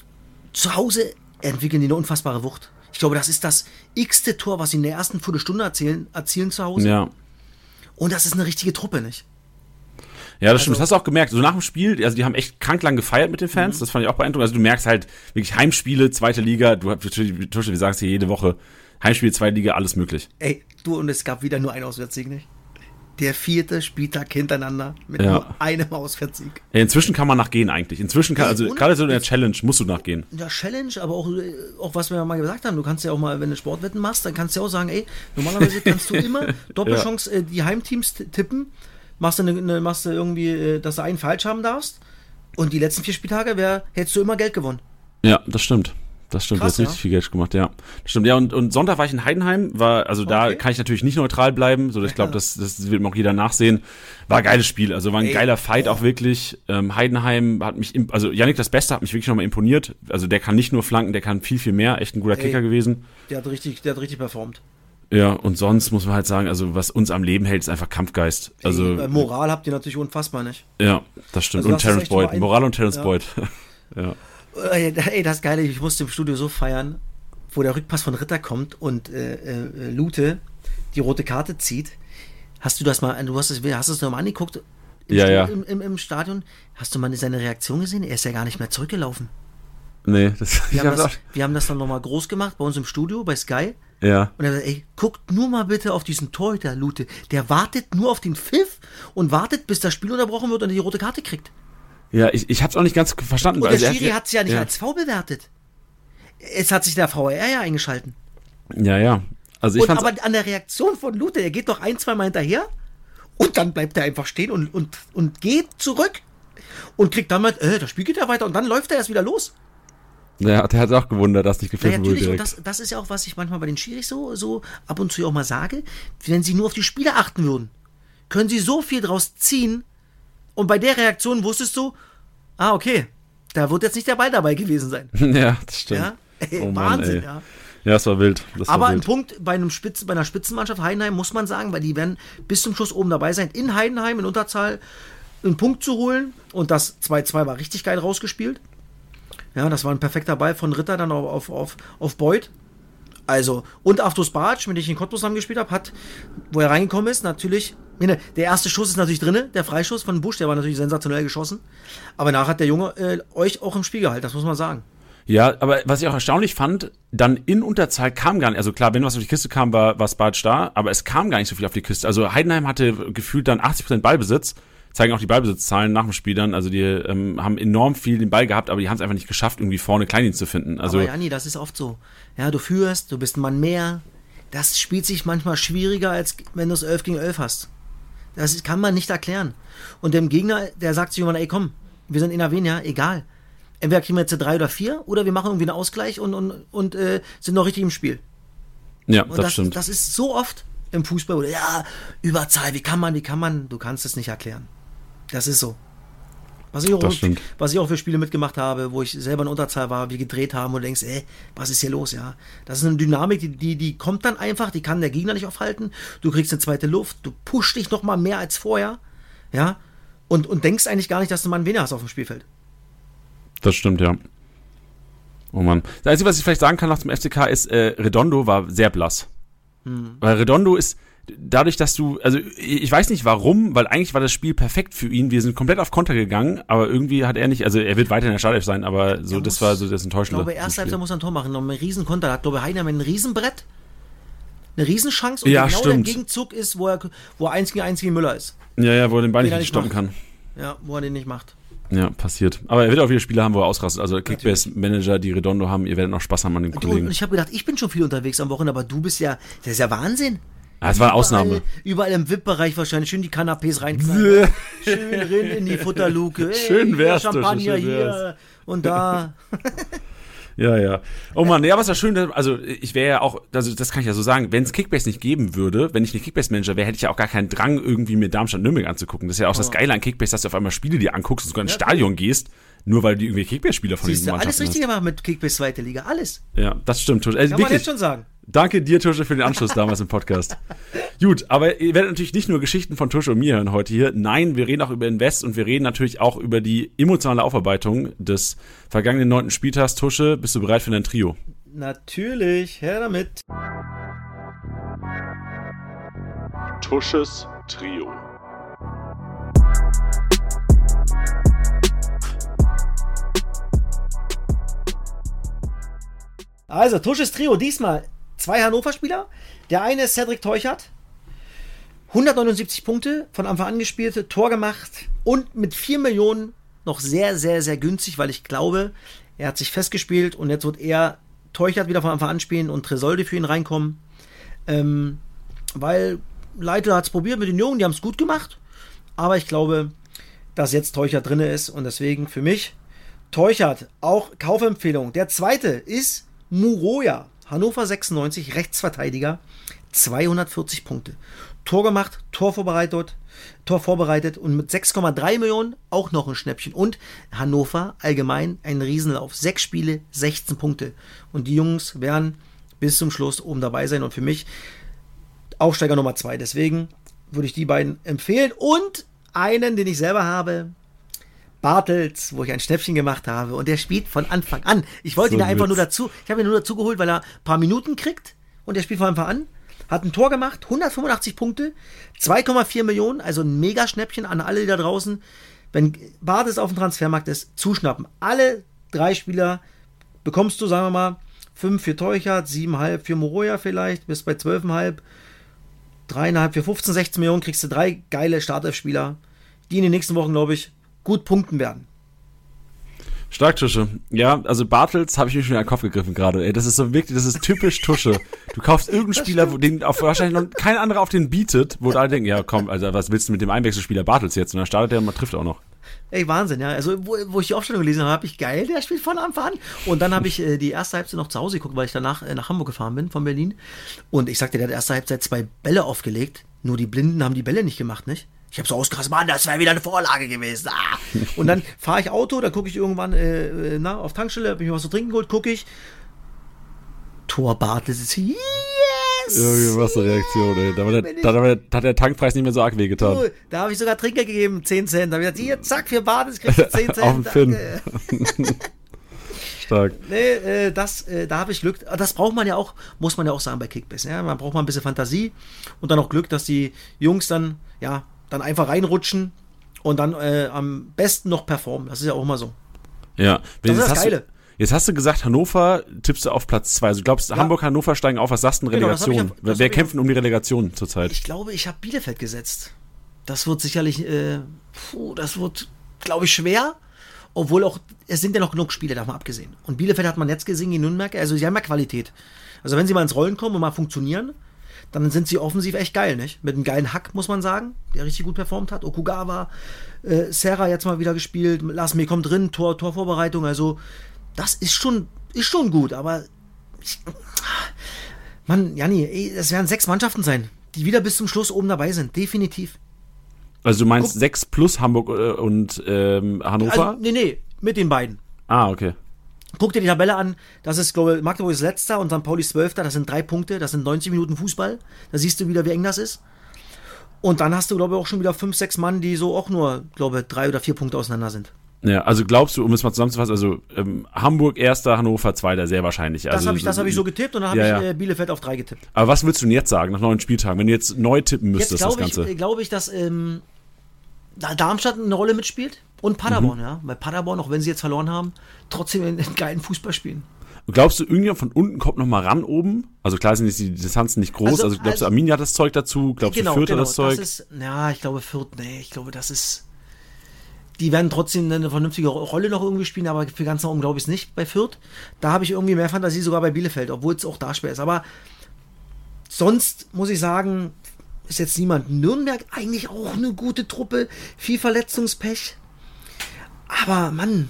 zu Hause entwickeln die eine unfassbare Wucht. Ich glaube, das ist das x-te Tor, was sie in der ersten Viertelstunde erzielen, erzielen zu Hause. Ja. Und das ist eine richtige Truppe, nicht? Ja, das stimmt. Also- Das hast du auch gemerkt. So nach dem Spiel, also die haben echt krank lang gefeiert mit den Fans. Mhm. Das fand ich auch beeindruckend. Also du merkst halt wirklich Heimspiele, zweite Liga. Du hast, wir sagen es hier jede Woche. Heimspiele, zweite Liga, alles möglich. Ey, du, und es gab wieder nur einen Auswärtssieg, nicht? Der vierte Spieltag hintereinander mit Ja. nur einem Auswärtssieg. Ja, inzwischen kann man nachgehen eigentlich. Inzwischen kann, also Und- gerade so in der Challenge musst du nachgehen. Ja, Challenge, aber auch, äh, auch was wir mal gesagt haben, du kannst ja auch mal, wenn du Sportwetten machst, dann kannst du ja auch sagen, ey, normalerweise kannst du immer Doppelchance äh, die Heimteams t- tippen, machst du, eine, eine, machst du irgendwie, äh, dass du einen falsch haben darfst und die letzten vier Spieltage wär, hättest du immer Geld gewonnen. Ja, das stimmt. Das stimmt, Krass, du hast richtig ja. viel Geld gemacht, ja. Das stimmt, ja, und, und Sonntag war ich in Heidenheim, war, also da Okay. kann ich natürlich nicht neutral bleiben, so, ich glaube, das, das wird mir auch jeder nachsehen. War ein geiles Spiel, also war ein Ey. geiler Fight auch wirklich. Ähm, Heidenheim hat mich, imp- also Yannick das Beste hat mich wirklich nochmal imponiert. Also der kann nicht nur flanken, der kann viel, viel mehr, echt ein guter Ey. Kicker gewesen. Der hat richtig, der hat richtig performt. Ja, und sonst muss man halt sagen, also was uns am Leben hält, ist einfach Kampfgeist. Also Ey, Moral habt ihr natürlich unfassbar nicht. Ja, das stimmt. Also und Terence Boyd. Ein... Moral und Terence ja. Boyd. ja. Ey, das ist geil, ich musste im Studio so feiern, wo der Rückpass von Ritter kommt und äh, äh, Lute die rote Karte zieht. Hast du das mal, du hast es, hast du es nochmal angeguckt? Im, ja, Stu- ja. Im, im, Im Stadion? Hast du mal seine Reaktion gesehen? Er ist ja gar nicht mehr zurückgelaufen. Nee, das wir, haben das, wir haben das dann nochmal groß gemacht bei uns im Studio, bei Sky. Ja. Und er sagt, ey, guckt nur mal bitte auf diesen Torhüter, Lute. Der wartet nur auf den Pfiff und wartet, bis das Spiel unterbrochen wird und er die rote Karte kriegt. Ja, ich, ich hab's auch nicht ganz verstanden. Und weil der Schiri hat es ja nicht ja. als V bewertet. Es hat sich der V A R ja eingeschalten. Ja, ja. Also ich und fand's aber an der Reaktion von Lute, er geht doch ein, zwei Mal hinterher und dann bleibt er einfach stehen und, und, und geht zurück und kriegt dann mal, äh, das Spiel geht ja weiter und dann läuft er erst wieder los. Ja, der hat auch gewundert, dass nicht Ja, gepfiffen wurde natürlich, und direkt. das, das ist ja auch, was ich manchmal bei den Schiris so, so ab und zu auch mal sage, wenn sie nur auf die Spieler achten würden, können sie so viel draus ziehen und bei der Reaktion wusstest du, ah, okay, da wird jetzt nicht der Ball dabei gewesen sein. Ja, das stimmt. Ja? Ey, Oh Mann, Wahnsinn, ey. ja. Ja, es war wild. Das Aber war ein wild. Punkt bei, einem Spitz, bei einer Spitzenmannschaft Heidenheim muss man sagen, weil die werden bis zum Schluss oben dabei sein, in Heidenheim in Unterzahl einen Punkt zu holen und das zwei zwei war richtig geil rausgespielt. Ja, das war ein perfekter Ball von Ritter dann auf, auf, auf, auf Boyd. Also, und Aftos Bartsch, mit dem ich in Cottbus gespielt habe, hat, wo er reingekommen ist, natürlich, der erste Schuss ist natürlich drin, der Freischuss von Busch, der war natürlich sensationell geschossen. Aber nachher hat der Junge äh, euch auch im Spiel gehalten, das muss man sagen. Ja, aber was ich auch erstaunlich fand, dann in Unterzahl kam gar nicht, also klar, wenn was auf die Kiste kam, war, war Bartsch da, aber es kam gar nicht so viel auf die Kiste. Also Heidenheim hatte gefühlt dann achtzig Prozent Ballbesitz, zeigen auch die Ballbesitzzahlen nach dem Spiel dann, also die ähm, haben enorm viel den Ball gehabt, aber die haben es einfach nicht geschafft, irgendwie vorne Kleindienst zu finden. Also, aber Janni, das ist oft so. Ja, du führst, du bist ein Mann mehr, das spielt sich manchmal schwieriger, als wenn du es elf gegen elf hast. Das kann man nicht erklären. Und dem Gegner, der sagt sich irgendwann, ey komm, wir sind in der Wien, ja, egal. Entweder kriegen wir jetzt drei oder vier oder wir machen irgendwie einen Ausgleich und, und, und äh, sind noch richtig im Spiel. ja, Und das, das, stimmt. das ist so oft im Fußball, oder ja, Überzahl, wie kann man, wie kann man, du kannst es nicht erklären. Das ist so. Was ich, auch, Das stimmt. was ich auch für Spiele mitgemacht habe, wo ich selber in Unterzahl war, wir gedreht haben und du denkst, ey, was ist hier los, ja? Das ist eine Dynamik, die, die, die kommt dann einfach, die kann der Gegner nicht aufhalten. Du kriegst eine zweite Luft, du pushst dich noch mal mehr als vorher, ja? Und, und denkst eigentlich gar nicht, dass du mal einen Winner hast auf dem Spielfeld. Das stimmt, ja. Oh Mann. Das Einzige, was ich vielleicht sagen kann nach dem F C K ist, äh, Redondo war sehr blass. Hm. Weil Redondo ist, dadurch, dass du, also ich weiß nicht warum, weil eigentlich war das Spiel perfekt für ihn. Wir sind komplett auf Konter gegangen, aber irgendwie hat er nicht, also er wird weiter in der Startelf sein, aber so, Er das muss- war so das Ich Enttäuschende. glaube, erste Halbzeit muss er ein Tor machen, noch ein Riesenkonter. Da hat, glaube ich, Heidenheim ein Riesenbrett, eine Riesenchance und Ja, genau stimmt. der Gegenzug ist, wo er, wo er eins gegen eins gegen Müller ist. Ja, ja, wo er den Ball Den er nicht nicht stoppen macht. kann. Ja, wo er den nicht macht. Ja, passiert. Aber er wird auch wieder Spieler haben, wo er ausrastet. Also Kickbase-Manager, die Redondo haben, ihr werdet noch Spaß haben an den Du, Kollegen. und ich habe gedacht, ich bin schon viel unterwegs am Wochenende, aber du bist ja, das ist ja Wahnsinn. Ah, das war eine Ausnahme. Überall, überall im V I P-Bereich wahrscheinlich schön die Canapés reinknallen. Bäh. Schön rein in die Futterluke. Ey, Schön hier wär's, Champagner Tusche, schön hier wär's. und da. Ja, ja. Oh Mann, ja, was ja schön, also ich wäre ja auch, also das kann ich ja so sagen, wenn es Kickbase nicht geben würde, wenn ich nicht Kickbase-Manager wäre, hätte ich ja auch gar keinen Drang, irgendwie mir Darmstadt-Nürnberg anzugucken. Das ist ja auch das Geile an Kickbase, dass du auf einmal Spiele dir anguckst und sogar ins Ja, Stadion gehst, nur weil du irgendwie Kickbase-Spieler von Siehst diesen du, alles Mannschaften richtig gemacht mit Kickbase zweite Liga. Alles. hast. Ja, das stimmt. Tusche. Also Kann man wirklich, jetzt schon sagen. danke dir, Tusche, für den Anschluss damals im Podcast. Gut, aber ihr werdet natürlich nicht nur Geschichten von Tusche und mir hören heute hier. Nein, wir reden auch über Invest und wir reden natürlich auch über die emotionale Aufarbeitung des vergangenen neunten Spieltags. Tusche, bist du bereit für dein Trio? Natürlich, her damit. Tusches Trio. Also, Tusches Trio, diesmal zwei Hannover-Spieler. Der eine ist Cedric Teuchert. hundertneunundsiebzig Punkte, von Anfang an gespielt, Tor gemacht und mit vier Millionen noch sehr, sehr, sehr günstig, weil ich glaube, er hat sich festgespielt und jetzt wird er Teuchert wieder von Anfang an spielen und Tresoldi für ihn reinkommen. Ähm, weil Leitl hat es probiert mit den Jungen, die haben es gut gemacht, aber ich glaube, dass jetzt Teuchert drin ist und deswegen für mich Teuchert, auch Kaufempfehlung. Der zweite ist Muroya, Hannover sechsundneunzig, Rechtsverteidiger, zweihundertvierzig Punkte. Tor gemacht, Tor vorbereitet, Tor vorbereitet und mit sechs Komma drei Millionen auch noch ein Schnäppchen. Und Hannover allgemein ein Riesenlauf. Sechs Spiele, sechzehn Punkte. Und die Jungs werden bis zum Schluss oben dabei sein. Und für mich Aufsteiger Nummer zwei. Deswegen würde ich die beiden empfehlen. Und einen, den ich selber habe, Bartels, wo ich ein Schnäppchen gemacht habe. Und der spielt von Anfang an. Ich wollte So ihn da einfach Witz. nur dazu, ich habe ihn nur dazu geholt, weil er ein paar Minuten kriegt. Und der spielt von Anfang an. Hat ein Tor gemacht, hundertfünfundachtzig Punkte, zwei Komma vier Millionen, also ein Mega-Schnäppchen an alle, die da draußen, wenn Bartels auf dem Transfermarkt ist, zuschnappen. Alle drei Spieler bekommst du, sagen wir mal, fünf für Teuchert, sieben Komma fünf für Moroja vielleicht, bis bei zwölf Komma fünf, drei Komma fünf für fünfzehn, sechzehn Millionen, kriegst du drei geile Startelf-Spieler, die in den nächsten Wochen, glaube ich, gut punkten werden. Stark, Tusche. Ja, also Bartels habe ich mir schon in den Kopf gegriffen gerade. Ey, das ist so wirklich, das ist typisch Tusche. Du kaufst irgendeinen Spieler, wo den auf, wahrscheinlich noch kein anderer auf den bietet, wo alle denken, ja komm, also was willst du mit dem Einwechselspieler Bartels jetzt? Und dann startet der und man trifft auch noch. Ey, Wahnsinn, ja. Also, wo, wo ich die Aufstellung gelesen habe, habe ich geil, der spielt von Anfang an. Und dann habe ich äh, die erste Halbzeit noch zu Hause geguckt, weil ich danach äh, nach Hamburg gefahren bin, von Berlin. Und ich sagte, der hat erste Halbzeit zwei Bälle aufgelegt. Nur die Blinden haben die Bälle nicht gemacht, nicht? Ich habe so ausgerastet, Mann, das wäre wieder eine Vorlage gewesen. Ah. Und dann fahre ich Auto, dann gucke ich irgendwann äh, na, auf Tankstelle, habe ich mir was zu trinken geholt, gucke ich. Tor Bartels ist yes! Irgendwie was eine Reaktion, ey. Da, war der, da, da, da hat der Tankpreis nicht mehr so arg wehgetan. Du, da habe ich sogar Trinkgeld gegeben, zehn Cent. Da habe ich gesagt, hier, zack, für Bartels kriegst du zehn Cent. Auf den Finn. Stark. Nee, äh, das, äh, da habe ich Glück. Das braucht man ja auch, muss man ja auch sagen bei Kickbase. Ja? Man braucht mal ein bisschen Fantasie und dann auch Glück, dass die Jungs dann, ja, dann einfach reinrutschen und dann äh, am besten noch performen. Das ist ja auch immer so. Ja. Das ist das hast Geile. Du, jetzt hast du gesagt, Hannover tippst du auf Platz zwei. Also du glaubst, Ja. Hamburg, Hannover steigen auf. Was sagst du denn Genau, das hab ich Relegation? ja- das Wer hab ich kämpfen um die Relegation zurzeit? Ich glaube, ich habe Bielefeld gesetzt. Das wird sicherlich, äh, puh, das wird, glaube ich, schwer. Obwohl auch, es sind ja noch genug Spiele, davon abgesehen. Und Bielefeld hat man jetzt gesehen in Nürnberg, also sie haben ja Qualität. Also wenn sie mal ins Rollen kommen und mal funktionieren, dann sind sie offensiv echt geil, nicht? Mit einem geilen Hack, muss man sagen, der richtig gut performt hat. Okugawa, äh, Serra jetzt mal wieder gespielt, Lasme kommt drin, Tor, Torvorbereitung, also das ist schon, ist schon gut, aber ich, Mann, Janni, ey, es werden sechs Mannschaften sein, die wieder bis zum Schluss oben dabei sind, definitiv. Also du meinst Guck- sechs plus Hamburg äh, und ähm, Hannover? Also, nee, nee, mit den beiden. Ah, okay. Guck dir die Tabelle an, das ist, glaube ich, Magdeburg ist letzter und Sankt Pauli ist zwölfter, das sind drei Punkte, das sind neunzig Minuten Fußball, da siehst du wieder, wie eng das ist. Und dann hast du, glaube ich, auch schon wieder fünf, sechs Mann, die so auch nur, glaube ich, drei oder vier Punkte auseinander sind. Ja, also glaubst du, um es mal zusammenzufassen, also ähm, Hamburg erster, Hannover zweiter, sehr wahrscheinlich. Also, Das habe ich, das hab ich so getippt und dann habe ja, ich ja. äh, Bielefeld auf drei getippt. Aber was würdest du denn jetzt sagen, nach neun Spieltagen, wenn du jetzt neu tippen Jetzt müsstest, das glaube ich, Ganze? äh, glaube ich, dass ähm, da Darmstadt eine Rolle mitspielt und Paderborn, Mhm. ja. Weil Paderborn, auch wenn sie jetzt verloren haben, trotzdem einen, einen geilen Fußball spielen. Glaubst du, irgendjemand von unten kommt noch mal ran oben? Also klar sind die Distanzen nicht groß, also, Also- glaubst du, also- Arminia hat das Zeug dazu? Glaubst du, Fürth hat das Zeug? Das ist, ja, ich glaube Fürth, nee, ich glaube, das ist, die werden trotzdem eine vernünftige Rolle noch irgendwie spielen, aber für ganz nach oben glaube ich es nicht bei Fürth. Da habe ich irgendwie mehr Fantasie sogar bei Bielefeld, obwohl es auch da schwer ist. Aber sonst muss ich sagen, ist jetzt niemand. Nürnberg eigentlich auch eine gute Truppe, viel Verletzungspech. Aber Mann,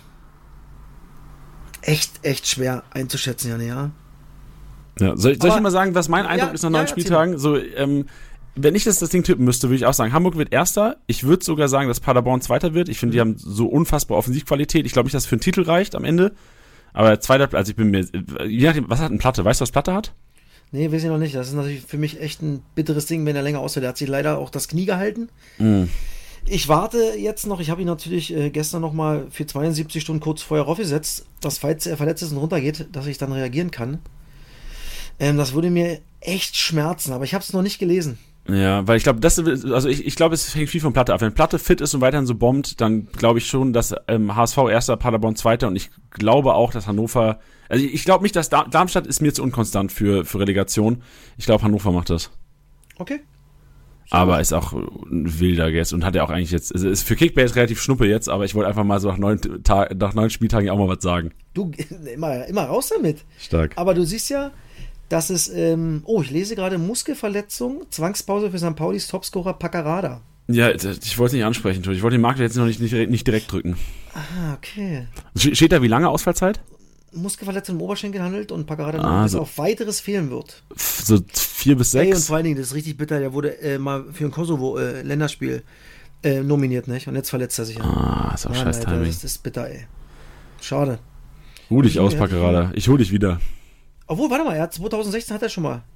echt, echt schwer einzuschätzen, ja, ja. Ja, soll, ich- soll ich Aber- dir mal sagen, was mein Eindruck Ja, ist nach ja, neun erzähl Spieltagen? So, ähm, wenn ich das, das Ding tippen müsste, würde ich auch sagen, Hamburg wird Erster. Ich würde sogar sagen, dass Paderborn Zweiter wird. Ich finde, die haben so unfassbar Offensivqualität. Ich glaube nicht, dass es für einen Titel reicht am Ende. Aber Zweiter, also ich bin mir, je nachdem, was hat ein Platte? Weißt du, was Platte hat? Nee, weiß ich noch nicht. Das ist natürlich für mich echt ein bitteres Ding, wenn er länger ausfällt. Er hat sich leider auch das Knie gehalten. Mhm. Ich warte jetzt noch, ich habe ihn natürlich äh, gestern noch mal für zweiundsiebzig Stunden kurz vorher raufgesetzt, dass falls er verletzt ist und runtergeht, dass ich dann reagieren kann. Ähm, das würde mir echt schmerzen, aber ich habe es noch nicht gelesen. Ja, weil ich glaube, das, also ich, ich glaube, es hängt viel von Platte ab. Wenn Platte fit ist und weiterhin so bombt, dann glaube ich schon, dass ähm, H S V Erster, Paderborn Zweiter und ich glaube auch, dass Hannover, also ich, ich glaube nicht, dass Dar- Darmstadt ist mir zu unkonstant für, für Relegation. Ich glaube, Hannover macht das. Okay. Aber ist auch ein wilder Guess und hat ja auch eigentlich jetzt, also ist für Kickbase relativ schnuppe jetzt, aber ich wollte einfach mal so nach neun, Tag, nach neun Spieltagen auch mal was sagen. Du, immer, immer raus damit. Stark. Aber du siehst ja, dass es, ähm, oh, ich lese gerade Muskelverletzung, Zwangspause für Sankt Paulis Topscorer Paccarada. Ja, ich wollte es nicht ansprechen, ich wollte den Markt jetzt noch nicht, nicht, nicht direkt drücken. Ah, okay. Steht da wie lange Ausfallzeit? Muskelverletzung im Oberschenkel handelt und Paccarada Ah, bis so. auf weiteres fehlen wird. F- So vier bis Ey, und sechs? vor allen Dingen, das ist richtig bitter, der wurde äh, mal für ein Kosovo-Länderspiel äh, nominiert, nicht? Und jetzt verletzt er sich. Ah, ist auch Mann, scheiß Alter, Timing. das ist bitter, ey. Schade. Ruh dich aus, Ja. Packerada. Ich hol dich wieder. Obwohl, warte mal, er hat zwanzig sechzehn hat er schon mal.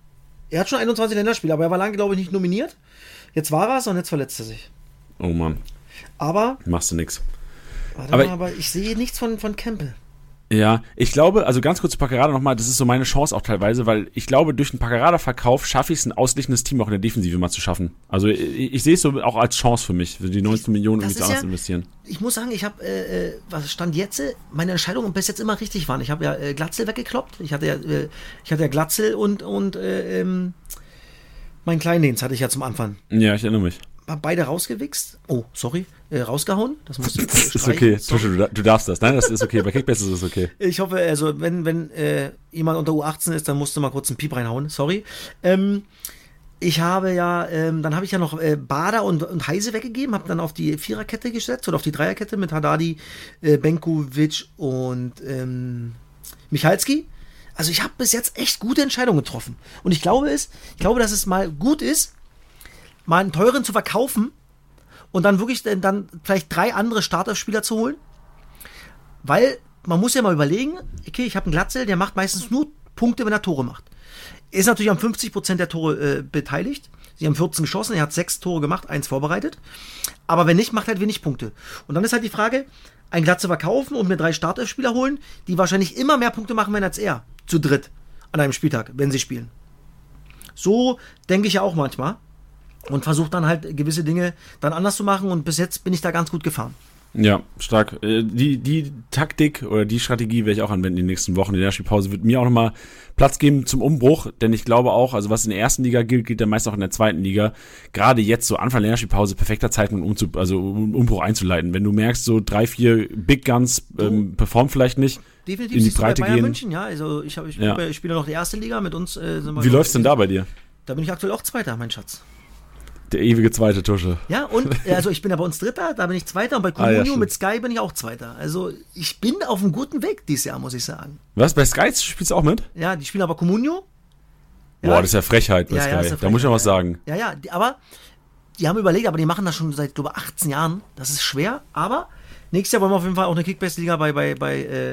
Er hat schon einundzwanzig Länderspiele, aber er war lange, glaube ich, nicht nominiert. Jetzt war er es und jetzt verletzt er sich. Oh Mann. Aber... Machst du nix. Warte aber, mal, aber ich sehe nichts von, von Campbell. Ja, ich glaube, also ganz kurz zu Packerada nochmal, das ist so meine Chance auch teilweise, weil ich glaube, durch den Packerada-Verkauf schaffe ich es, ein ausgleichendes Team auch in der Defensive mal zu schaffen. Also ich, ich sehe es so auch als Chance für mich, für die neunzehn Millionen irgendwie zu ja, investieren. Ich muss sagen, ich habe, äh, was stand jetzt, meine Entscheidungen bis jetzt immer richtig waren. Ich habe ja äh, Glatzel weggekloppt, ich hatte ja, äh, ich hatte ja Glatzel und, und äh, ähm, mein Kleindienst hatte ich ja zum Anfang. Ja, ich erinnere mich. Beide rausgewichst. Oh, sorry. Äh, rausgehauen. Das musst du Das ist okay. Du, du darfst das. Nein, das ist okay. Bei Kickbase ist es okay. Ich hoffe, also, wenn, wenn äh, jemand unter U achtzehn ist, dann musst du mal kurz einen Piep reinhauen. Sorry. Ähm, ich habe ja, ähm, dann habe ich ja noch äh, Bader und, und Heise weggegeben, habe dann auf die Viererkette gesetzt oder auf die Dreierkette mit Haddadi, äh, Benkovic und ähm, Michalski. Also ich habe bis jetzt echt gute Entscheidungen getroffen. Und ich glaube es, ich glaube, dass es mal gut ist, mal einen teuren zu verkaufen und dann wirklich dann vielleicht drei andere Starterspieler zu holen. Weil man muss ja mal überlegen, okay, ich habe einen Glatzel, der macht meistens nur Punkte, wenn er Tore macht. Er ist natürlich an fünfzig Prozent der Tore äh, beteiligt. Sie haben vierzehn geschossen, er hat sechs Tore gemacht, eins vorbereitet. Aber wenn nicht, macht er halt wenig Punkte. Und dann ist halt die Frage, einen Glatzel verkaufen und mir drei Starterspieler holen, die wahrscheinlich immer mehr Punkte machen werden als er. Zu dritt an einem Spieltag, wenn sie spielen. So denke ich ja auch manchmal. Und versuche dann halt gewisse Dinge dann anders zu machen und bis jetzt bin ich da ganz gut gefahren. Ja, stark. Die, die Taktik oder die Strategie werde ich auch anwenden in den nächsten Wochen. Die Länderspielpause wird mir auch nochmal Platz geben zum Umbruch, denn ich glaube auch, also was in der ersten Liga gilt, gilt dann meist auch in der zweiten Liga. Gerade jetzt, so Anfang der Länderspielpause, perfekter Zeitpunkt, um zu, also um Umbruch einzuleiten. Wenn du merkst, so drei, vier Big Guns ähm, performen vielleicht nicht, definitiv in die Breite bei Bayern gehen. München, ja. Also ich, ich, ja. ich spiele noch die erste Liga mit uns. Äh, sind wir Wie läuft's denn da bei dir? Da bin ich aktuell auch Zweiter, mein Schatz. Der ewige zweite Tusche. Ja, und also ich bin ja bei uns Dritter, da bin ich Zweiter und bei Comunio ah, ja, mit Sky bin ich auch Zweiter. Also ich bin auf einem guten Weg dieses Jahr, muss ich sagen. Was, bei Sky spielst du auch mit? Ja, die spielen aber Comunio. Ja. Boah, das ist ja Frechheit bei ja, Sky. Ja, Frechheit. Da muss ich noch was sagen. Ja, ja, die, aber die haben überlegt, aber die machen das schon seit, glaube ich, achtzehn Jahren. Das ist schwer, aber nächstes Jahr wollen wir auf jeden Fall auch eine Kickbase-Liga bei, bei, bei, äh,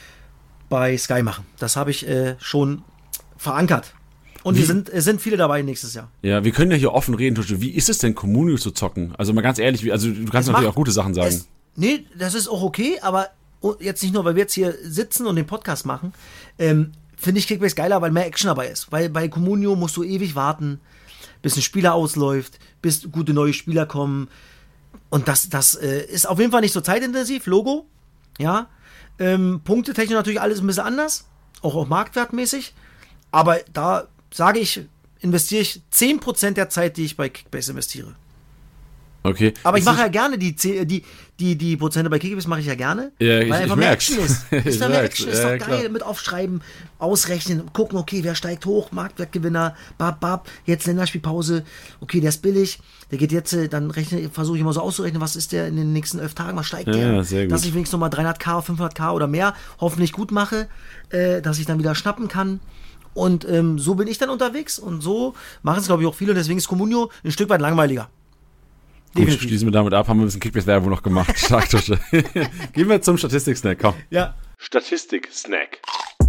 bei Sky machen. Das habe ich äh, schon verankert. Und es sind, sind viele dabei nächstes Jahr. Ja, wir können ja hier offen reden, Tusche. Wie ist es denn, Comunio zu zocken? Also mal ganz ehrlich, also du kannst es natürlich macht, auch gute Sachen sagen. Es, nee, das ist auch okay, aber jetzt nicht nur, weil wir jetzt hier sitzen und den Podcast machen, ähm, finde ich Kickbase geiler, weil mehr Action dabei ist. Weil bei Comunio musst du ewig warten, bis ein Spieler ausläuft, bis gute neue Spieler kommen. Und das, das äh, ist auf jeden Fall nicht so zeitintensiv, Logo. Ja, ähm, punktetechnisch natürlich alles ein bisschen anders, auch, auch marktwertmäßig. Aber da sage ich, investiere ich zehn Prozent der Zeit, die ich bei Kickbase investiere. Okay. Aber ich mache ja gerne die, die, die, die Prozente bei Kickbase mache ich ja gerne, ja, weil ich, einfach ich mehr merk's. Action ist. Ist da mehr Action, ist ja, doch geil. Klar. Mit aufschreiben, ausrechnen, gucken, okay, wer steigt hoch, Marktwertgewinner, bab, bab, jetzt Länderspielpause, okay, der ist billig, der geht jetzt, dann rechne, versuche ich immer so auszurechnen, was ist der in den nächsten elf Tagen, was steigt ja, der, ja, sehr gut. Dass ich wenigstens nochmal dreihunderttausend, fünfhunderttausend oder mehr hoffentlich gut mache, äh, dass ich dann wieder schnappen kann. Und ähm, so bin ich dann unterwegs und so machen es, glaube ich, auch viele und deswegen ist Comunio ein Stück weit langweiliger. Gut, schließen wir damit ab, haben wir ein bisschen Kickbase-Werbung noch gemacht. Stark, Tusche. Gehen wir zum Statistik-Snack, komm. Ja. Statistik-Snack.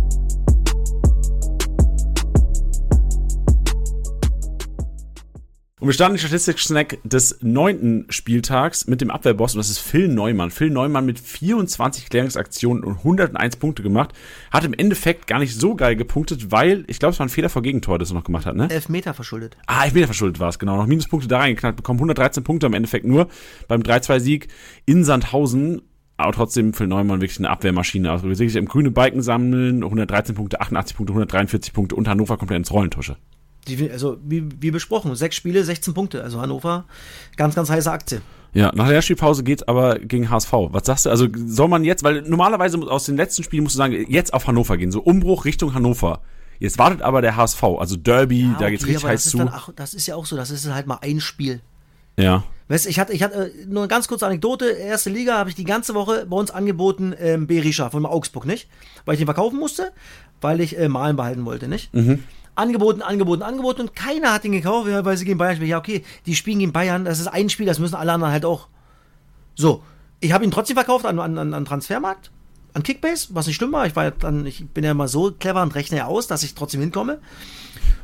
Und wir starten den Statistik-Snack des neunten Spieltags mit dem Abwehrboss und das ist Phil Neumann. Phil Neumann mit vierundzwanzig Klärungsaktionen und hunderteins Punkte gemacht. Hat im Endeffekt gar nicht so geil gepunktet, weil, ich glaube, es war ein Fehler vor Gegentor, das er noch gemacht hat, ne? Elfmeter verschuldet. Ah, Elfmeter verschuldet war es, genau. Noch Minuspunkte da reingeknallt bekommen. hundertdreizehn Punkte im Endeffekt nur beim drei zwei Sieg in Sandhausen. Aber trotzdem Phil Neumann wirklich eine Abwehrmaschine. Also wirklich im grüne Balken sammeln, hundertdreizehn Punkte, achtundachtzig Punkte, hundertdreiundvierzig Punkte und Hannover komplett ins Rollentusche. Die, also wie, wie besprochen, sechs Spiele, sechzehn Punkte. Also Hannover, ganz, ganz heiße Aktie. Ja, nach der Spielpause geht's aber gegen H S V. Was sagst du? Also soll man jetzt, weil normalerweise aus den letzten Spielen musst du sagen, jetzt auf Hannover gehen, so Umbruch Richtung Hannover. Jetzt wartet aber der H S V, also Derby, ja, okay, da geht's richtig heiß zu. Dann, ach, das ist ja auch so, das ist halt mal ein Spiel. Ja. Weißt du, ich hatte, ich hatte nur eine ganz kurze Anekdote. Erste Liga habe ich die ganze Woche bei uns angeboten, ähm, Berisha von Augsburg, nicht? Weil ich den verkaufen musste, weil ich äh, Malen behalten wollte, nicht? Mhm. Angeboten, angeboten, angeboten und keiner hat ihn gekauft, weil sie gegen Bayern spielen. Ja, okay, die spielen gegen Bayern, das ist ein Spiel, das müssen alle anderen halt auch. So, ich habe ihn trotzdem verkauft an, an, an Transfermarkt, an Kickbase, was nicht schlimm war. Ich war dann, ich bin ja immer so clever und rechne ja aus, dass ich trotzdem hinkomme.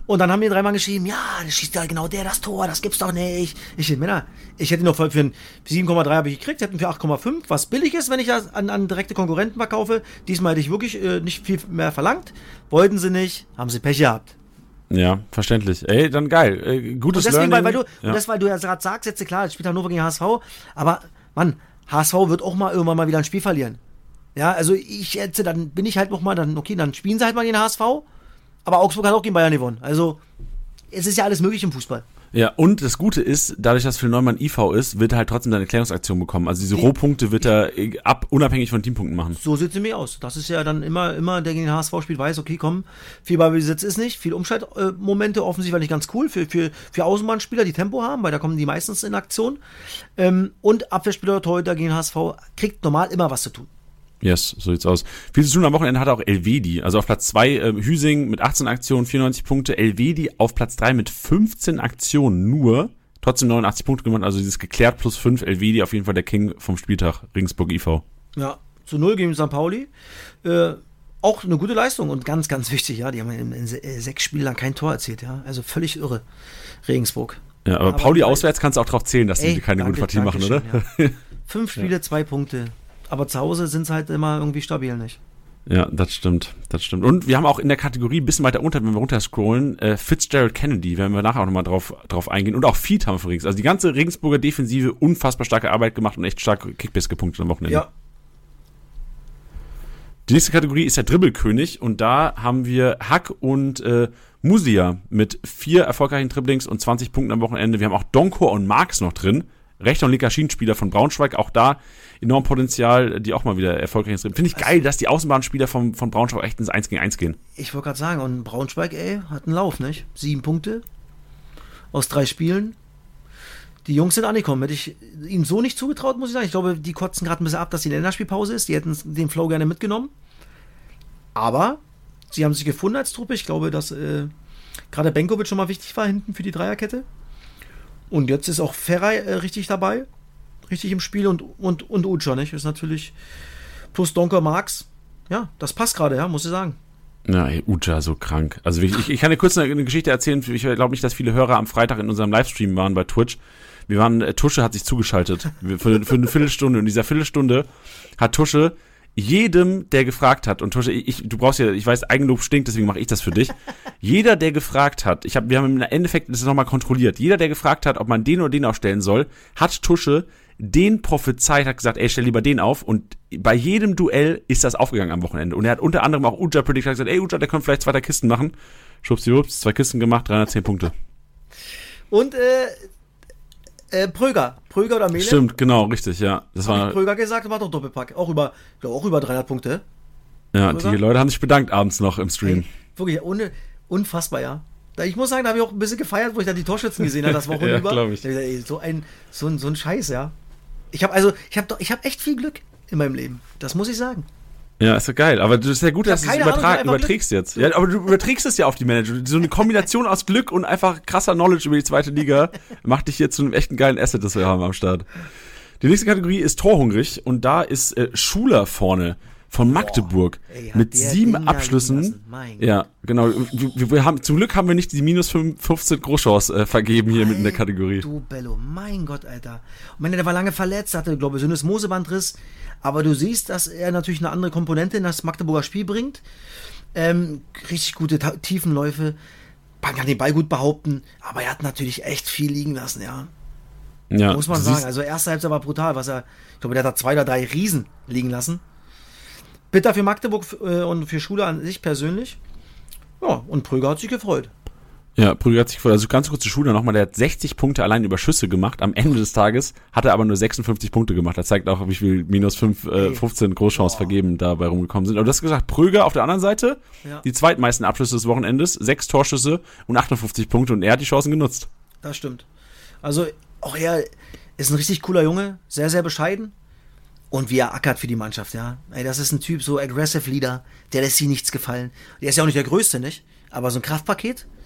Und dann haben mir dreimal geschrieben, ja, das schießt ja genau der das Tor, das gibt's doch nicht. Ich denke, Männer, ich hätte ihn noch für ein sieben Komma drei habe ich gekriegt, hätten für acht Komma fünf, was billig ist, wenn ich das an, an direkte Konkurrenten verkaufe. Diesmal hätte ich wirklich äh, nicht viel mehr verlangt. Wollten sie nicht, haben sie Pech gehabt. Ja, verständlich. Ey, dann geil. Äh, gutes und deswegen, Learning. Weil, weil du, ja. Und das, weil du ja gerade sagst, jetzt klar, jetzt spielt Hannover gegen H S V, aber Mann, H S V wird auch mal irgendwann mal wieder ein Spiel verlieren. Ja, also ich jetzt, dann bin ich halt noch mal, dann, okay, dann spielen sie halt mal gegen H S V, aber Augsburg hat auch gegen Bayern gewonnen. Also, es ist ja alles möglich im Fußball. Ja, und das Gute ist, dadurch, dass Phil Neumann I V ist, wird er halt trotzdem seine Klärungsaktion bekommen. Also diese Rohpunkte wird er ab, unabhängig von Teampunkten machen. So sieht es nämlich aus. Das ist ja dann immer, immer der gegen den H S V spielt, weiß, okay, komm, viel Ballbesitz ist nicht, viel Umschaltmomente, offensichtlich ganz cool für, für, für Außenbahnspieler, die Tempo haben, weil da kommen die meistens in Aktion. Ähm, und Abwehrspieler, Torhüter gegen H S V kriegt normal immer was zu tun. Yes, so sieht's aus. Viel zu tun am Wochenende hat auch Elvedi. Also auf Platz zwei äh, Hüsing mit achtzehn Aktionen, vierundneunzig Punkte. Elvedi auf Platz drei mit fünfzehn Aktionen nur. Trotzdem neunundachtzig Punkte gemacht. Also dieses geklärt plus fünf. Elvedi auf jeden Fall der King vom Spieltag. Regensburg I V. Ja, zu null gegen Sankt Pauli. Äh, auch eine gute Leistung und ganz, ganz wichtig. Ja, die haben in, in sechs Spielen lang kein Tor erzielt. Ja, also völlig irre. Regensburg. Ja, aber, aber Pauli auswärts kannst du auch drauf zählen, dass ey, die keine danke, gute Partie machen, oder? Ja. Fünf Spiele, ja. zwei Punkte. Aber zu Hause sind es halt immer irgendwie stabil, nicht? Ja, das stimmt, das stimmt. Und wir haben auch in der Kategorie ein bisschen weiter unter, wenn wir runterscrollen, äh, Fitzgerald Kennedy, werden wir nachher auch nochmal drauf, drauf eingehen. Und auch Feed haben wir für Regensburg. Also die ganze Regensburger Defensive unfassbar starke Arbeit gemacht und echt stark Kickbase gepunktet am Wochenende. Ja. Die nächste Kategorie ist der Dribbelkönig und da haben wir Hack und äh, Musia mit vier erfolgreichen Dribblings und zwanzig Punkten am Wochenende. Wir haben auch Donkor und Marx noch drin. Rechter und linker Schienenspieler von Braunschweig, auch da enorm Potenzial, die auch mal wieder erfolgreich sind. Finde ich geil, dass die Außenbahnspieler von, von Braunschweig echt ins eins gegen eins gehen. Ich wollte gerade sagen, und Braunschweig, ey, hat einen Lauf, nicht? Sieben Punkte aus drei Spielen. Die Jungs sind angekommen. Hätte ich ihnen so nicht zugetraut, muss ich sagen. Ich glaube, die kotzen gerade ein bisschen ab, dass die Länderspielpause ist. Die hätten den Flow gerne mitgenommen. Aber sie haben sich gefunden als Truppe. Ich glaube, dass äh, gerade Benkovic schon mal wichtig war hinten für die Dreierkette. Und jetzt ist auch Ferrei äh, richtig dabei, richtig im Spiel und, und, und Ucha, nicht? Ist natürlich plus Donker Marx. Ja, das passt gerade, ja, muss ich sagen. Ja, ey, Ucha, so krank. Also ich, ich kann dir kurz eine, eine Geschichte erzählen. Ich glaube nicht, dass viele Hörer am Freitag in unserem Livestream waren bei Twitch. Wir waren, äh, Tusche hat sich zugeschaltet für, für eine Viertelstunde. Und in dieser Viertelstunde hat Tusche jedem, der gefragt hat, und Tusche, ich, du brauchst ja, ich weiß, Eigenlob stinkt, deswegen mache ich das für dich. Jeder, der gefragt hat, ich hab, wir haben im Endeffekt das nochmal kontrolliert, jeder, der gefragt hat, ob man den oder den aufstellen soll, hat Tusche den prophezeit, hat gesagt, ey, stell lieber den auf, und bei jedem Duell ist das aufgegangen am Wochenende. Und er hat unter anderem auch Uja predicted, hat gesagt, ey, Uja, der könnte vielleicht zwei Kisten machen. Schubsiwups, zwei Kisten gemacht, dreihundertzehn Punkte. Und, äh, Äh, Pröger. Pröger oder Mele? Stimmt, genau, richtig, ja. Das Hab war ich Pröger gesagt, war doch Doppelpack. Auch über, auch über dreihundert Punkte. Ja, Pröger? Die Leute haben sich bedankt abends noch im Stream. Hey, wirklich, ohne, unfassbar, ja. Ich muss sagen, da habe ich auch ein bisschen gefeiert, wo ich dann die Torschützen gesehen habe, das Wochenende ja, über. glaube ich. Ey, so ein, so ein, so ein Scheiß, ja. Ich habe also, ich habe ich hab echt viel Glück in meinem Leben. Das muss ich sagen. Ja, ist doch geil. Aber das ist ja gut, dass du es übertrag, überträgst Glück. jetzt. Ja, aber du überträgst es ja auf die Manager. So eine Kombination aus Glück und einfach krasser Knowledge über die zweite Liga macht dich jetzt zu einem echten geilen Asset, das wir haben am Start. Die nächste Kategorie ist torhungrig und da ist äh, Schuler vorne von Magdeburg. Boah, ey, mit sieben Ding Abschlüssen. Ja, genau. Wir, wir haben, zum Glück haben wir nicht die minus fünfzehn Großchance äh, vergeben hier mit in der Kategorie. Du Bello, mein Gott, Alter. Und meine, der war lange verletzt, hatte, glaube ich, so ein Mosebandriss. Aber du siehst, dass er natürlich eine andere Komponente in das Magdeburger Spiel bringt. Ähm, richtig gute Ta- Tiefenläufe. Man kann den Ball gut behaupten. Aber er hat natürlich echt viel liegen lassen, ja. Ja, muss man sagen. Also erste Halbzeit war brutal, was er, ich glaube, der hat da zwei oder drei Riesen liegen lassen. Bitter für Magdeburg äh, und für Schule an sich persönlich. Ja, und Pröger hat sich gefreut. Ja, Prügel hat sich gefreut. Also ganz kurze Schule nochmal, der hat sechzig Punkte allein über Schüsse gemacht. Am Ende des Tages hat er aber nur sechsundfünfzig Punkte gemacht. Das zeigt auch, wie viel minus fünf, äh, fünfzehn Großchance vergeben dabei rumgekommen sind. Aber du hast gesagt, Pröger auf der anderen Seite, ja. Die zweitmeisten Abschlüsse des Wochenendes, sechs Torschüsse und achtundfünfzig Punkte und er hat die Chancen genutzt. Das stimmt. Also auch er ist ein richtig cooler Junge, sehr, sehr bescheiden. Und wie er ackert für die Mannschaft, ja. Ey, das ist ein Typ, so aggressive Leader, der lässt sich nichts gefallen. Der ist ja auch nicht der Größte, nicht? Aber so ein Kraftpaket.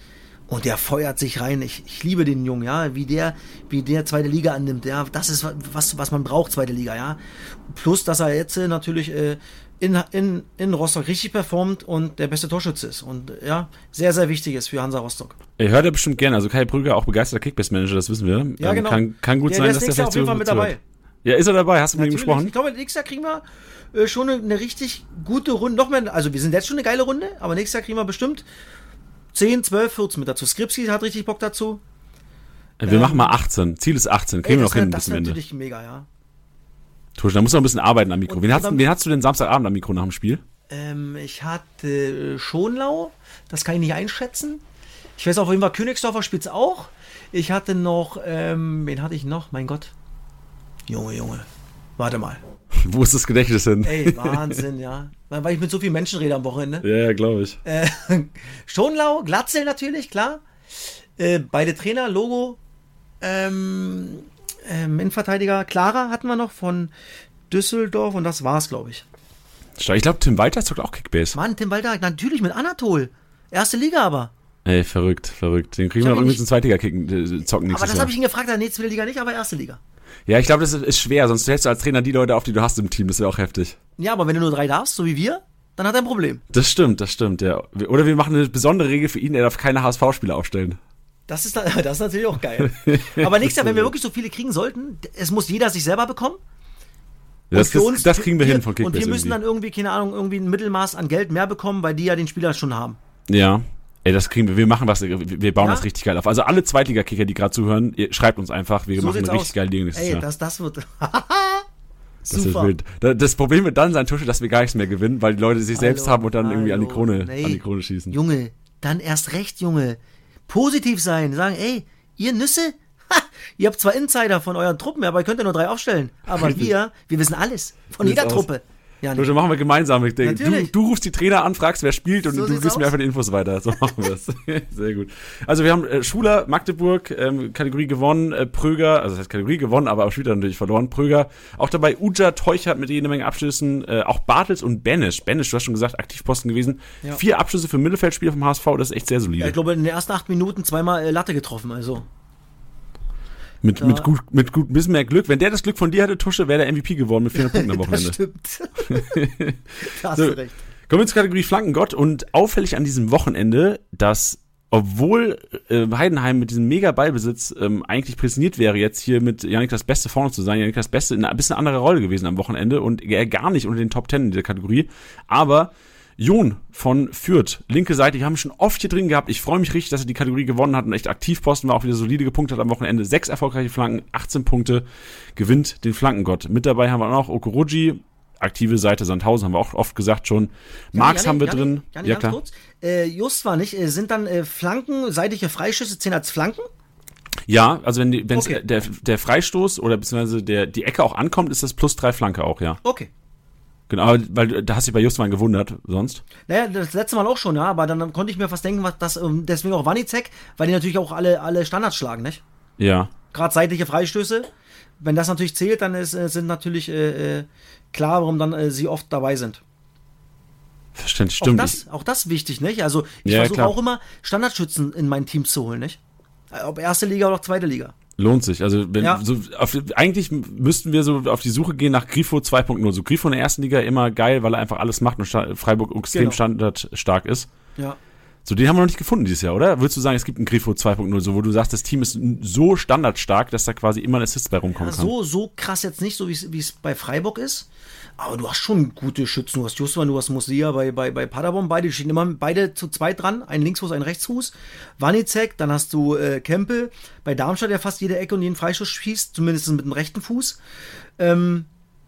Und der feuert sich rein. Ich, ich liebe den Jungen, ja, wie der, wie der zweite Liga annimmt. Ja, das ist was, was man braucht, zweite Liga, ja. Plus, dass er jetzt äh, natürlich äh, in, in, in Rostock richtig performt und der beste Torschütze ist. Und äh, ja, sehr, sehr wichtig ist für Hansa Rostock. Ihr hört ja bestimmt gerne. Also Kai Prüger, auch begeisterter Kickbase-Manager, das wissen wir. Ja, genau. Kann, kann gut der, sein, der dass der vielleicht auf jeden Fall mit dabei. Ja, ist er dabei? Hast du mit ihm gesprochen? Ich glaube, nächstes Jahr kriegen wir äh, schon eine, eine richtig gute Runde. Noch mehr, also wir sind jetzt schon eine geile Runde, aber nächstes Jahr kriegen wir bestimmt zehn, zwölf, vierzehn mit dazu. Skripski hat richtig Bock dazu. Wir ähm, machen mal achtzehn. Ziel ist achtzehn. Kriegen ey, wir noch hin bis zum Ende. Das ist natürlich mega, ja. Tusch, da musst du noch ein bisschen arbeiten am Mikro. Wen hast, wen hast du denn Samstagabend am Mikro nach dem Spiel? Ähm, ich hatte äh, Schonlau. Das kann ich nicht einschätzen. Ich weiß auf jeden Fall, Königsdorfer spielt es auch. Ich hatte noch, ähm, wen hatte ich noch? Mein Gott. Junge, Junge. Warte mal. Wo ist das Gedächtnis hin? Ey, Wahnsinn, ja. Weil ich mit so vielen Menschen rede am Wochenende. Ja, ja, glaube ich. Äh, Schonlau, Glatzel natürlich, klar. Äh, beide Trainer, Logo. Ähm, ähm, Innenverteidiger Clara hatten wir noch von Düsseldorf und das war's, glaube ich. Ich glaube, Tim Walter zockt auch Kickbase. Mann, Tim Walter, natürlich mit Anatol. Erste Liga aber. Ey, verrückt, verrückt. Den kriegen wir noch irgendwie zum Zweitliga-Kicken, zocken nächstes Aber das habe ich ihn gefragt, er nee, zweite Liga nicht, aber erste Liga. Ja, ich glaube, das ist schwer, sonst hältst du als Trainer die Leute auf, die du hast im Team, das wäre auch heftig. Ja, aber wenn du nur drei darfst, so wie wir, dann hat er ein Problem. Das stimmt, das stimmt, ja. Oder wir machen eine besondere Regel für ihn, er darf keine H S V-Spieler aufstellen. Das ist, das ist natürlich auch geil. Aber nächstes Jahr, wenn wir wirklich so viele kriegen sollten, es muss jeder sich selber bekommen. Ja, das, uns, das kriegen wir, wir hin von Kickbase. Und wir müssen irgendwie. dann irgendwie, keine Ahnung, irgendwie ein Mittelmaß an Geld mehr bekommen, weil die ja den Spieler schon haben. Ja. Ey, das kriegen wir, wir machen was, wir bauen ja? das richtig geil auf. Also alle Zweitliga-Kicker, die gerade zuhören, ihr schreibt uns einfach, wir so machen eine richtig geile Dinge nächstes Ey, Jahr. das, das wird... Das ist wild. Das Problem wird dann sein, Tusche, dass wir gar nichts mehr gewinnen, weil die Leute sich hallo, selbst haben und dann hallo, irgendwie an die Krone, nee. an die Krone schießen. Junge, dann erst recht, Junge. Positiv sein, sagen, ey, ihr Nüsse, ha, ihr habt zwar Insider von euren Truppen, aber ihr könnt ja nur drei aufstellen. Aber richtig. wir, wir wissen alles. Von jeder aus. Truppe. Ja, Tusche, machen wir gemeinsam. Ich denke, du, du rufst die Trainer an, fragst, wer spielt und so du gibst aus. mir einfach die Infos weiter. So machen wir es. Sehr gut. Also wir haben äh, Schuler, Magdeburg, ähm, Kategorie gewonnen, äh, Pröger, also das heißt Kategorie gewonnen, aber auch Spieler natürlich verloren. Pröger, auch dabei Uja, Teuchert mit jede Menge Abschlüssen, äh, auch Bartels und Benisch. Benisch, du hast schon gesagt, Aktivposten gewesen. Ja. Vier Abschlüsse für Mittelfeldspieler vom H S V, das ist echt sehr solide. Ja, ich glaube, in den ersten acht Minuten zweimal äh, Latte getroffen, also... Mit, mit, gut, mit gut ein bisschen mehr Glück. Wenn der das Glück von dir hatte, Tusche, wäre der M V P geworden mit vierhundert Punkten am Wochenende. Das stimmt. Da hast so, du recht. Kommen wir zur Kategorie Flankengott und auffällig an diesem Wochenende, dass obwohl äh, Heidenheim mit diesem mega Ballbesitz ähm, eigentlich präsentiert wäre, jetzt hier mit Jannik das Beste vorne zu sein, Jannik das Beste in einer bisschen andere Rolle gewesen am Wochenende und er gar nicht unter den Top Ten in dieser Kategorie, aber Jon von Fürth, linke Seite, die haben wir schon oft hier drin gehabt. Ich freue mich richtig, dass er die Kategorie gewonnen hat und echt Aktivposten war, auch wieder solide gepunktet hat am Wochenende. Sechs erfolgreiche Flanken, achtzehn Punkte, gewinnt den Flankengott. Mit dabei haben wir auch noch Okoroji, aktive Seite Sandhausen, haben wir auch oft gesagt schon. Marx Janni, haben wir Janni, drin. Janni, ja, klar. Kurz. Äh, just war nicht, äh, sind dann äh, Flanken, seitliche Freischüsse zehn als Flanken? Ja, also wenn die, wenn's okay. der, der Freistoß oder beziehungsweise der, die Ecke auch ankommt, ist das plus drei Flanke auch, ja. Okay. Genau, weil da hast du dich bei Justwan gewundert, sonst? Naja, das letzte Mal auch schon, ja, aber dann, dann konnte ich mir fast denken, was das, deswegen auch Wanizek, weil die natürlich auch alle, alle Standards schlagen, nicht? Ja. Gerade seitliche Freistöße, wenn das natürlich zählt, dann ist, sind natürlich äh, klar, warum dann äh, sie oft dabei sind. Verständlich, stimmt. Auch das, auch das wichtig, nicht? Also ich ja, versuche klar. auch immer Standardschützen in mein Team zu holen, nicht? Ob erste Liga oder zweite Liga. Lohnt sich. Also wenn Ja. so auf, eigentlich müssten wir so auf die Suche gehen nach Grifo zwei Punkt null. So Grifo in der ersten Liga immer geil, weil er einfach alles macht und Sta- Freiburg extrem Genau. standardstark ist. Ja. So, den haben wir noch nicht gefunden dieses Jahr, oder? Würdest du sagen, es gibt einen Grifo zwei Punkt null, so wo du sagst, das Team ist so standardstark, dass da quasi immer ein Assist bei rumkommen Ja, kann? so, so krass jetzt nicht, so wie es bei Freiburg ist. Aber du hast schon gute Schützen. Du hast Justwan, du hast Musia bei, bei, bei Paderborn. Beide stehen immer beide zu zweit dran. Ein Linksfuß, ein Rechtsfuß. Wanizek, dann hast du äh, Kempel. Bei Darmstadt, der fast jede Ecke und jeden Freischuss schießt. Zumindest mit dem rechten Fuß. Ähm,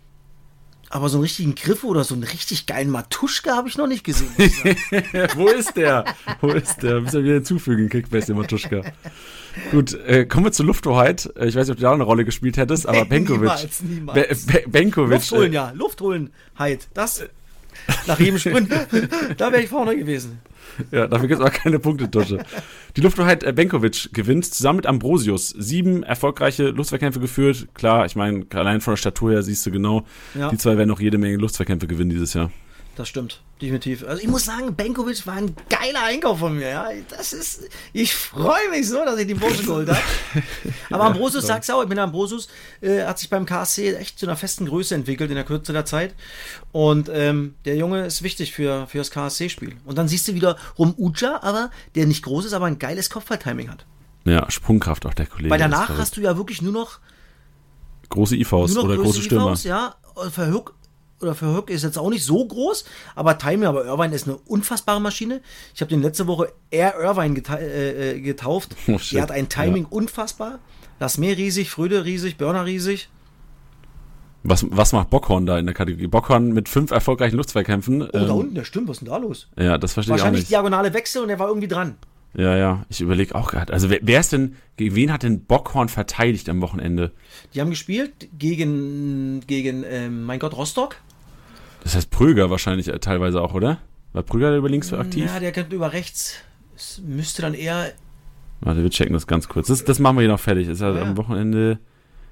aber so einen richtigen Griff oder so einen richtig geilen Matuschka habe ich noch nicht gesehen. muss ich sagen. Wo ist der? Wo ist der? Müssen wir wieder hinzufügen, Kickbase, den Matuschka. Gut, äh, kommen wir zur Lufthoheit. Ich weiß nicht, ob du da eine Rolle gespielt hättest, aber Benkovic. Niemals, niemals. Be- Be- Benkovic. Luft holen, ja. Luft holen, Heid. Das, nach jedem Sprint, da wäre ich vorne gewesen. Ja, dafür gibt es aber keine Punktetusche. Die Lufthoheit äh, Benkovic gewinnt zusammen mit Ambrosius. Sieben erfolgreiche Luftzweikämpfe geführt. Klar, ich meine, allein von der Statur her siehst du genau, Ja. die zwei werden noch jede Menge Luftzweikämpfe gewinnen dieses Jahr. das stimmt. Definitiv. Also ich muss sagen, Benkovic war ein geiler Einkauf von mir. Ja. Das ist, ich freue mich so, dass ich den Burschen geholt habe. Aber ja, Ambrosius, sag's auch, ich bin Ambrosius, äh, hat sich beim K S C echt zu einer festen Größe entwickelt in der Kürze der Zeit. Und ähm, der Junge ist wichtig für, für das K S C-Spiel. Und dann siehst du wieder Rum Uja, aber der nicht groß ist, aber ein geiles Kopfballtiming hat. Ja, Sprungkraft auch der Kollege. Weil danach hast du ja wirklich nur noch große I Vs oder große Stürmer. I Vs, ja, für Hook, oder für Hook ist jetzt auch nicht so groß, aber Timing, aber Irvine ist eine unfassbare Maschine. Ich habe den letzte Woche Air Irvine geta- äh, getauft. Oh, der hat ein Timing ja. unfassbar. Lasme riesig, Fröde riesig, Börner riesig. Was, was macht Bockhorn da in der Kategorie? Bockhorn mit fünf erfolgreichen Luftzweikämpfen. Oh, ähm, da unten, der stimmt, was ist denn da los? Ja, das verstehe ich auch nicht. Wahrscheinlich diagonale Wechsel und er war irgendwie dran. Ja, ja, ich überlege auch gerade. Also wer, wer ist denn, gegen wen hat denn Bockhorn verteidigt am Wochenende? Die haben gespielt gegen, gegen ähm, mein Gott, Rostock. Das heißt Pröger wahrscheinlich äh, teilweise auch, oder? War Pröger über links aktiv? Ja, der könnte über rechts. Es müsste dann eher... Warte, wir checken das ganz kurz. Das, das machen wir hier noch fertig. Das ist halt ja. am Wochenende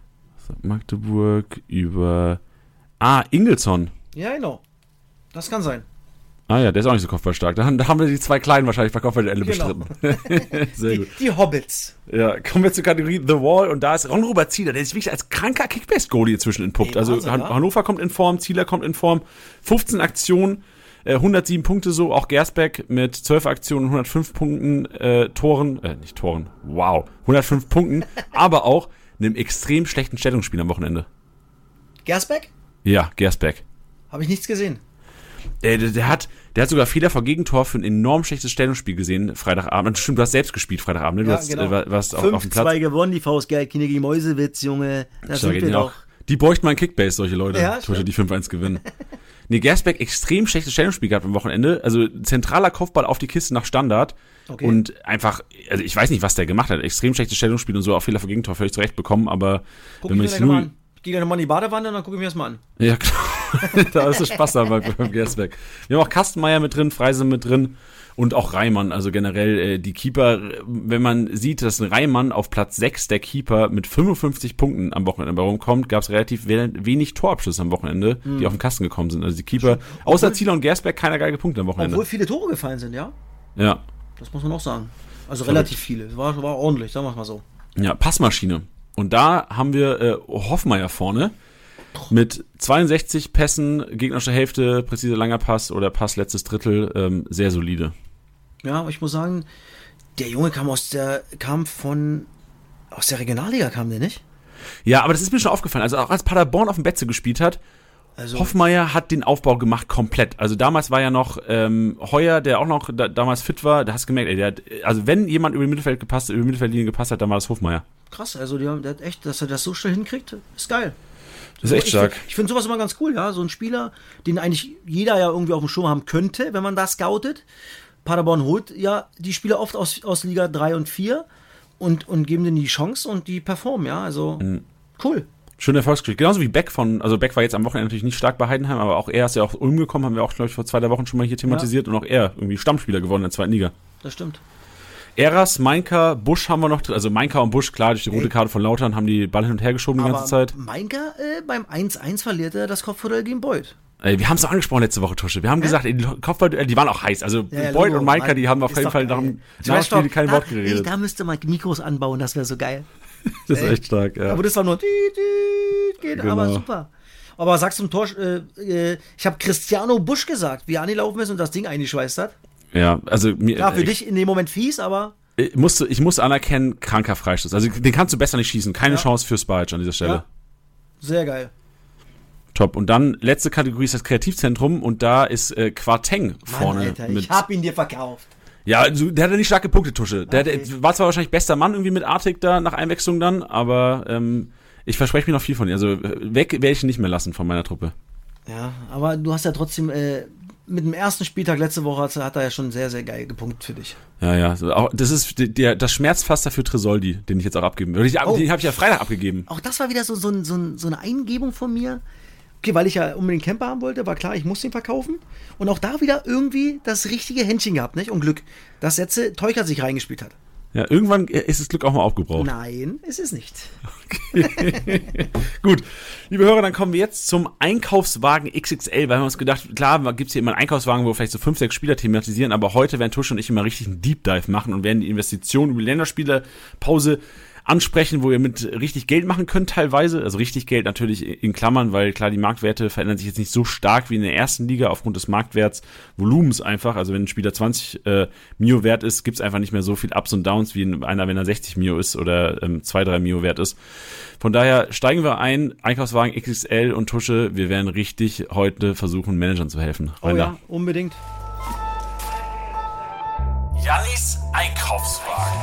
Magdeburg über... Ah, Ingelsson. Ja, genau. Das kann sein. Ah ja, der ist auch nicht so kopfballstark. Da haben, da haben wir die zwei Kleinen wahrscheinlich bei Kopfballduelle genau. bestritten. Sehr die, gut. Die Hobbits. Ja, kommen wir zur Kategorie The Wall und da ist Ron-Robert Zieler, der ist wirklich als kranker Kickbase-Goalie inzwischen entpuppt. Ey, also Han- Hannover kommt in Form, Zieler kommt in Form. fünfzehn Aktionen, äh, hundertsieben Punkte so, auch Gersbeck mit zwölf Aktionen, hundertfünf Punkten, äh, Toren, äh, nicht Toren, wow, hundertfünf Punkten, aber auch einem extrem schlechten Stellungsspiel am Wochenende. Gersbeck? Ja, Gersbeck. Habe ich nichts gesehen. Der, der, der, hat, der hat sogar Fehler vor Gegentor für ein enorm schlechtes Stellungsspiel gesehen, Freitagabend. Stimmt, du hast selbst gespielt Freitagabend, ne? Du ja, hast, genau. äh, warst auf, auf dem Platz. fünf zwei gewonnen, die Faust Geld, Kinegi Mäusewitz, Junge. Das sind wir doch. Die bräuchten mal ein Kickbase, solche Leute, ja, die fünf eins gewinnen. Nee, Gersbeck extrem schlechtes Stellungsspiel gehabt am Wochenende. Also zentraler Kopfball auf die Kiste nach Standard. Okay. Und einfach, also ich weiß nicht, was der gemacht hat. Extrem schlechtes Stellungsspiel und so, auch Fehler vor Gegentor völlig zurecht bekommen, aber guck wenn man sich nur... Ich gehe dann mal in die Badewanne und dann gucke ich mir das mal an. Ja, klar. Da ist es Spaß dabei beim Gersbeck. Wir haben auch Kastenmeier mit drin, Freise mit drin und auch Reimann. Also generell äh, die Keeper, wenn man sieht, dass ein Reimann auf Platz sechs der Keeper mit fünfundfünfzig Punkten am Wochenende rumkommt, gab es relativ wenig Torabschlüsse am Wochenende, mhm. die auf den Kasten gekommen sind. Also die Keeper, obwohl, außer Zieler und Gersbeck, keiner geile Punkte am Wochenende. Obwohl viele Tore gefallen sind, ja? Ja. Das muss man auch sagen. Also relativ viele. War, war ordentlich, sagen wir mal so. Ja, Passmaschine. Und da haben wir äh, Hoffmeier vorne. Mit zweiundsechzig Pässen, gegnerische Hälfte, präzise langer Pass oder Pass, letztes Drittel, ähm, sehr solide. Ja, aber ich muss sagen, der Junge kam aus der, kam von, aus der Regionalliga kam der nicht? Ja, aber das ist mir schon aufgefallen. Also auch als Paderborn auf dem Betze gespielt hat, also Hoffmeier hat den Aufbau gemacht komplett. Also damals war ja noch ähm, Heuer, der auch noch da, damals fit war, da hast du gemerkt, ey, der hat, also wenn jemand über die Mittelfeld gepasst, über die Mittelfeldlinie gepasst hat, dann war das Hoffmeier. Krass, also die haben, der hat echt, dass er das so schnell hinkriegt, ist geil. Das ist echt stark. Ich, ich finde sowas immer ganz cool, ja. So ein Spieler, den eigentlich jeder ja irgendwie auf dem Schirm haben könnte, wenn man da scoutet. Paderborn holt ja die Spieler oft aus, aus Liga drei und vier und, und geben denen die Chance und die performen, ja. Also mhm. cool. Schöne Erfolgsgeschichte. Genauso wie Beck von, also Beck war jetzt am Wochenende natürlich nicht stark bei Heidenheim, aber auch er ist ja auch Ulm gekommen, haben wir auch, glaube ich, vor zwei, drei Wochen schon mal hier thematisiert ja. Und auch er irgendwie Stammspieler geworden in der zweiten Liga. Das stimmt. Eras, Meinka, Busch haben wir noch drin. Also Meinka und Busch, klar, durch die rote Karte von Lautern haben die Ball hin und her geschoben die aber ganze Zeit. Meinka äh, beim eins eins verliert er das Kopfballduell gegen Beuth. Ey, wir haben es auch angesprochen letzte Woche, Tusche. Wir haben ja? gesagt, ey, die Kopfballduell, die waren auch heiß. Also ja, ja, Beuth und Meinka, die haben auf jeden Fall nach dem Nachspiel kein Wort geredet. Ey, da müsste man Mikros anbauen, das wäre so geil. Das ist ey. echt stark, ja. Aber das war nur geht, genau. Aber super. Aber sagst du zum Tor, äh, ich habe Cristiano Busch gesagt, wie er angelaufen ist und das Ding eingeschweißt hat. Ja, also mir. Ja, für äh, dich in dem Moment fies, aber. Ich muss, ich muss anerkennen, kranker Freistoß. Also den kannst du besser nicht schießen. Keine ja. Chance für Spajic an dieser Stelle. Ja. Sehr geil. Top. Und dann letzte Kategorie ist das Kreativzentrum und da ist äh, Quarteng vorne. Mann, Alter, mit, ich hab ihn dir verkauft. Ja, also, der hatte nicht starke Punkte, Tusche. Der, okay. der war zwar wahrscheinlich bester Mann irgendwie mit Artig da nach Einwechslung dann, aber ähm, ich verspreche mir noch viel von ihm. Also weg werde ich ihn nicht mehr lassen von meiner Truppe. Ja, aber du hast ja trotzdem äh, mit dem ersten Spieltag letzte Woche hat, hat er ja schon sehr, sehr geil gepunktet für dich. Ja, ja. So, auch, das ist der, das Schmerzpflaster für Tresoldi, den ich jetzt auch abgeben will. Den, oh. den habe ich ja Freitag abgegeben. Auch das war wieder so, so, so, so eine Eingebung von mir. Okay, weil ich ja unbedingt Camper haben wollte, war klar, ich muss den verkaufen. Und auch da wieder irgendwie das richtige Händchen gehabt, nicht? Und Glück, dass Setze Teuchert sich reingespielt hat. Ja, irgendwann ist das Glück auch mal aufgebraucht. Nein, ist es nicht. Okay. Gut, liebe Hörer, dann kommen wir jetzt zum Einkaufswagen X X L, weil wir haben uns gedacht, klar, gibt es hier immer einen Einkaufswagen, wo wir vielleicht so fünf, sechs Spieler thematisieren, aber heute werden Tusche und ich immer richtig einen Deep Dive machen und werden die Investitionen über die Länderspielerpause ansprechen, wo ihr mit richtig Geld machen könnt teilweise, also richtig Geld natürlich in Klammern, weil klar, die Marktwerte verändern sich jetzt nicht so stark wie in der ersten Liga aufgrund des Marktwerts, Volumens einfach, also wenn ein Spieler zwanzig äh, Mio wert ist, gibt's einfach nicht mehr so viel Ups und Downs wie in einer, wenn er sechzig Mio ist oder ähm, zwei, drei Mio wert ist. Von daher steigen wir ein, Einkaufswagen X X L und Tusche, wir werden richtig heute versuchen, Managern zu helfen. Oh ja, unbedingt. Jannis Einkaufswagen.